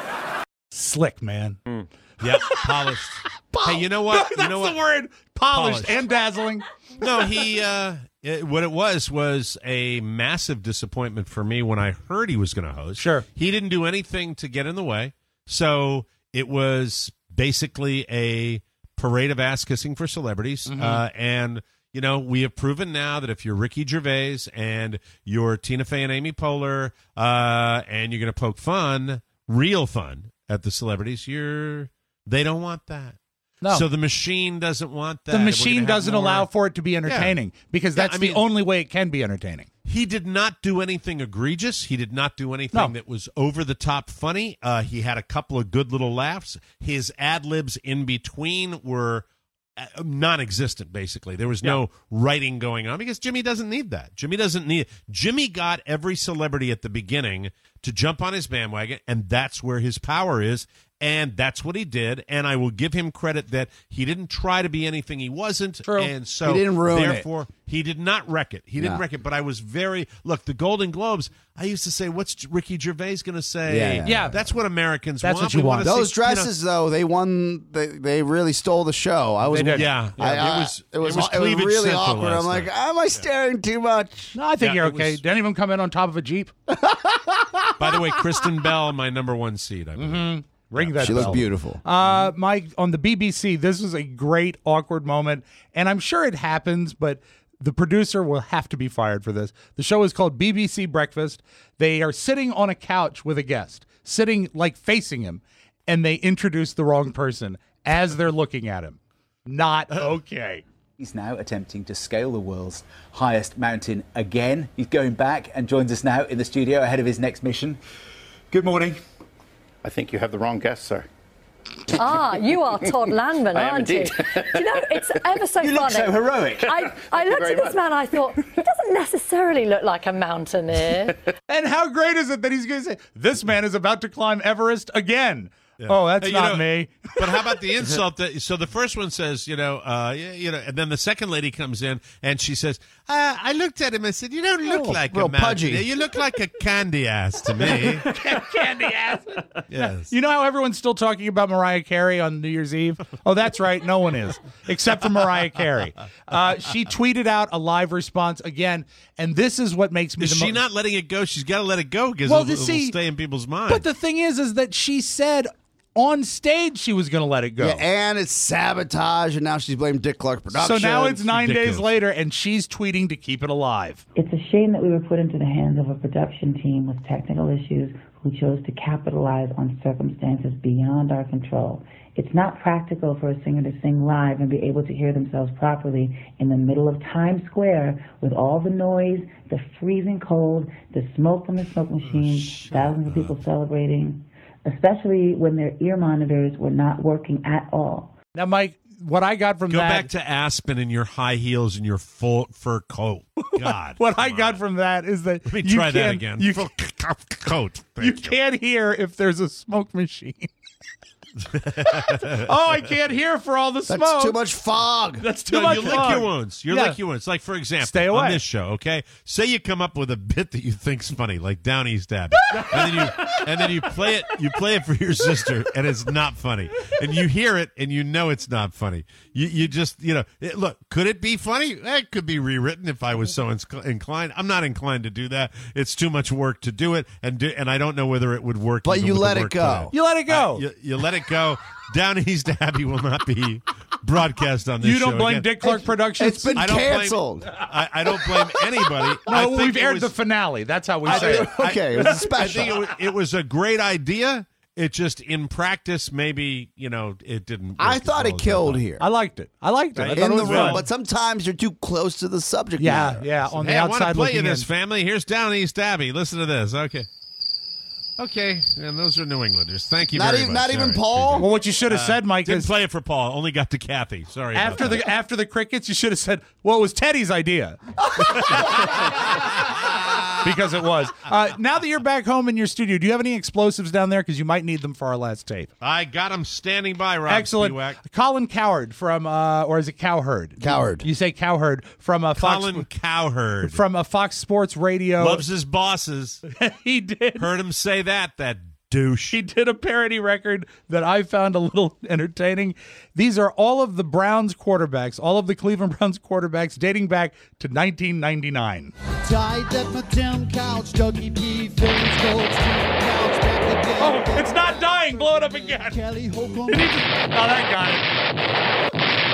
Slick, man. Yep, polished. Hey, you know what? That's you know what? the word. Polished, Polished. and dazzling. No, he. Uh, it, what it was was a massive disappointment for me when I heard he was going to host. Sure. He didn't do anything to get in the way, so it was basically a parade of ass kissing for celebrities. Mm-hmm. Uh, and you know, we have proven now that if you're Ricky Gervais and you're Tina Fey and Amy Poehler, uh, and you're going to poke fun, real fun at the celebrities, you're they don't want that. No. So the machine doesn't want that. The We're machine gonna have doesn't more- allow for it to be entertaining because Yeah, that's I the mean- only way it can be entertaining. He did not do anything egregious. He did not do anything No. that was over the top funny. Uh, he had a couple of good little laughs. His ad libs in between were uh, non-existent. Basically, there was no writing going on because Jimmy doesn't need that. Jimmy doesn't need. Jimmy got every celebrity at the beginning to jump on his bandwagon, and that's where his power is. And that's what he did, and I will give him credit that he didn't try to be anything he wasn't. True. And so, He didn't ruin it. therefore, he did not wreck it. He didn't No. wreck it, but I was very look. The Golden Globes. I used to say, "What's Ricky Gervais going to say?" Yeah, yeah. Yeah. that's what Americans That's want. what you We want. wanna Those see, you know- dresses, though, they won. They, they really stole the show. I was, They did. yeah, I, yeah, I- it was. it was, it was, it was Cleavage really Central awkward. last I'm like, night. am I staring too much? No, I think Yeah, you're it okay. was- Did any of them come in on top of a Jeep? By the way, Kristen Bell, my number one seed. I believe. Mm-hmm. Ring that She bell. looked beautiful. Uh, Mike, on the B B C, this was a great awkward moment, and I'm sure it happens, but the producer will have to be fired for this. The show is called B B C Breakfast. They are sitting on a couch with a guest, sitting like facing him, and they introduce the wrong person as they're looking at him. Not okay. He's now attempting to scale the world's highest mountain again. He's going back and joins us now in the studio ahead of his next mission. Good morning. I think you have the wrong guest, sir. Ah, you are Todd Landman, I am aren't indeed. you? Do you know, it's ever so You funny. look so heroic. I, I you looked very at this much. man, I thought, he doesn't necessarily look like a mountaineer. And how great is it that he's going to say, this man is about to climb Everest again? Oh, that's Hey, you not know, me. But how about the insult? That, so the first one says, you know, uh, you, you know, and then the second lady comes in and she says, uh, I looked at him and said, you don't look Oh, like real a mountain. pudgy. You look like a candy ass to me. Candy ass. Yes. You know how everyone's still talking about Mariah Carey on New Year's Eve? Oh, that's right. No one is, except for Mariah Carey. Uh, she tweeted out a live response again, and this is what makes me Is the she mo- not letting it go? She's got to let it go because Well, it'll, to it'll see- stay in people's minds. But the thing is, is that she said on stage she was going to let it go. Yeah, and it's sabotage, and now she's blamed Dick Clark so Productions. now it's nine ridiculous. days later, and she's tweeting to keep it alive. It's a shame that we were put into the hands of a production team with technical issues who chose to capitalize on circumstances beyond our control. It's not practical for a singer to sing live and be able to hear themselves properly in the middle of Times Square with all the noise, the freezing cold, the smoke from the smoke machines, thousands of people celebrating, especially when their ear monitors were not working at all. Now, Mike, what I got from Go that... back to Aspen in your high heels and your full fur coat. God. what I got from that is that Let me you try that can't- again. You, Full coat. you can't hear if there's a smoke machine. oh, I can't hear for all the smoke. That's too much fog. That's too No, much you lick fog. your wounds. You Yeah. lick your wounds. Like, for example, Stay away. on this show, okay? Say you come up with a bit that you think's funny, like Down East Abbey, and then you and then you play it. You play it for your sister, and it's not funny. And you hear it, and you know it's not funny. You you just you know it, look. Could it be funny? It could be rewritten if I was so inc- inclined. I'm not inclined to do that. It's too much work to do it, and do, and I don't know whether it would work. But even you with the let it work go. plan. You let it go. Uh, you, you let it go. Down East Abbey will not be broadcast on this You show don't blame again. Dick Clark Productions? It's been I don't blame- canceled. I, I don't blame anybody. I No, think we've it aired was- the finale. That's how we I say think- it. Okay, it was a special. I think it was, it was a great idea. It just in practice, maybe you know, it didn't. work I as thought well it as killed thought. here. I liked it. I liked it. I thought in it the was room, fun. but sometimes you're too close to the subject Yeah, matter. yeah. On the Hey, I want outside to play you looking this, in. family. Here's Down East Abbey. Listen to this. Okay. Okay, and those are New Englanders. Thank you Not very even, much. not even All right, Paul. appreciate it. Well, what you should have Uh, said, Mike, didn't is play it for Paul. Only got to Kathy. Sorry. about after that. the after the crickets, you should have said, "Well, it was Teddy's idea," because it was. Uh, now that you're back home in your studio, do you have any explosives down there? Because you might need them for our last tape. I got him standing by. Rob Excellent. Spiewak. Colin Cowherd from, uh, or is it Cowherd? Cowherd. You say Cowherd from a Fox. Colin Cowherd From a Fox Sports Radio. loves his bosses. he did. Heard him say that. That douche. He did a parody record that I found a little entertaining. These are all of the Browns quarterbacks, all of the Cleveland Browns quarterbacks dating back to nineteen ninety-nine. Tied at my town couch, Dougie P, Phillies gold, couch, back again. Oh, it's not dying. Blow it up again. Kelly Holcomb. Did he just- oh, that got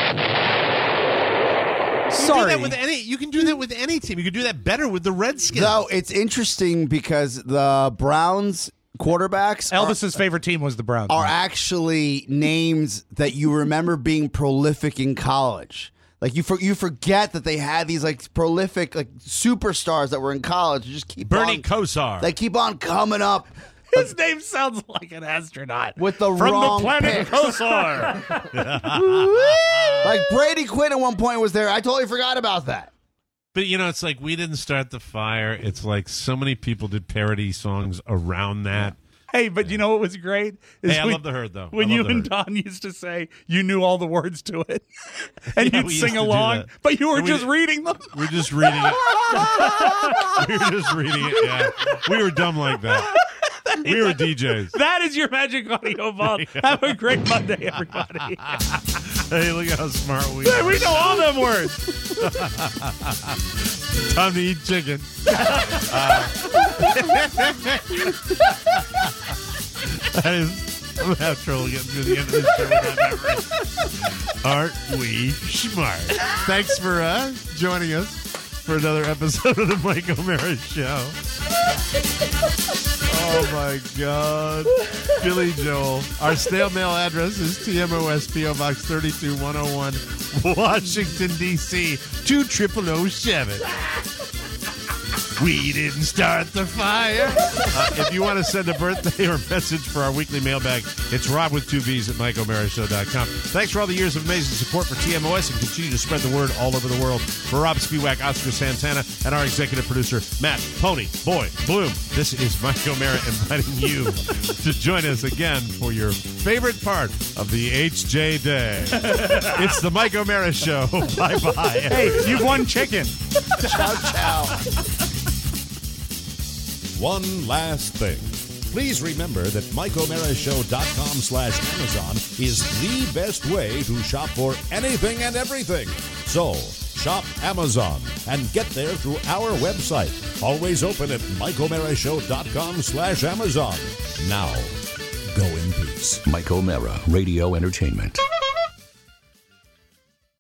it. You can Sorry. do that with any. You can do that with any team. You can do that better with the Redskins. Though it's interesting because the Browns quarterbacks are, Elvis's favorite team was the Browns. are actually names that you remember being prolific in college. Like you, for, you forget that they had these like prolific like superstars that were in college. You just keep Bernie on, Kosar. They keep on coming up His name sounds like an astronaut. with the From wrong the planet picks. Kosar. Like Brady Quinn at one point was there. I totally forgot about that. But you know, it's like we didn't start the fire. It's like so many people did parody songs around that. Hey, but you know what was great? Is Hey, I when- love the herd though. When I love you the and herd. Don used to say you knew all the words to it, and Yeah, you'd we sing used to do along, that. but you were And we just did- reading them. We're just reading it. we were just reading it. Yeah, we were dumb like that. We were D Js. That is your magic audio vault. Have a great Monday, everybody. Hey, look at how smart we Hey, are. we know all them words. Time to eat chicken. Uh, that is, I'm gonna have trouble getting through the end of this show without that reference. Aren't we smart? Thanks for uh, joining us for another episode of the Mike O'Mara Show. Oh my God, Billy Joel. Our snail mail address is T M O S P O Box thirty-two one oh one, Washington D C two triple oh seven. We didn't start the fire. Uh, if you want to send a birthday or message for our weekly mailbag, it's Rob with two V's at Mike O'Mara Show dot com. Thanks for all the years of amazing support for T M O S and continue to spread the word all over the world. For Rob Spiewak, Oscar Santana, and our executive producer, Matt Pony Boy Bloom, this is Mike O'Mara inviting you to join us again for your favorite part of the H J Day. It's the Mike O'Mara Show. Bye-bye. Hey, you've won chicken. Ciao, ciao. One last thing. Please remember that Mike O'Mara Show dot com slash Amazon is the best way to shop for anything and everything. So, shop Amazon and get there through our website. Always open at Mike O'Mara Show dot com slash Amazon. Now, Go in peace. Mike O'Mara, Radio Entertainment.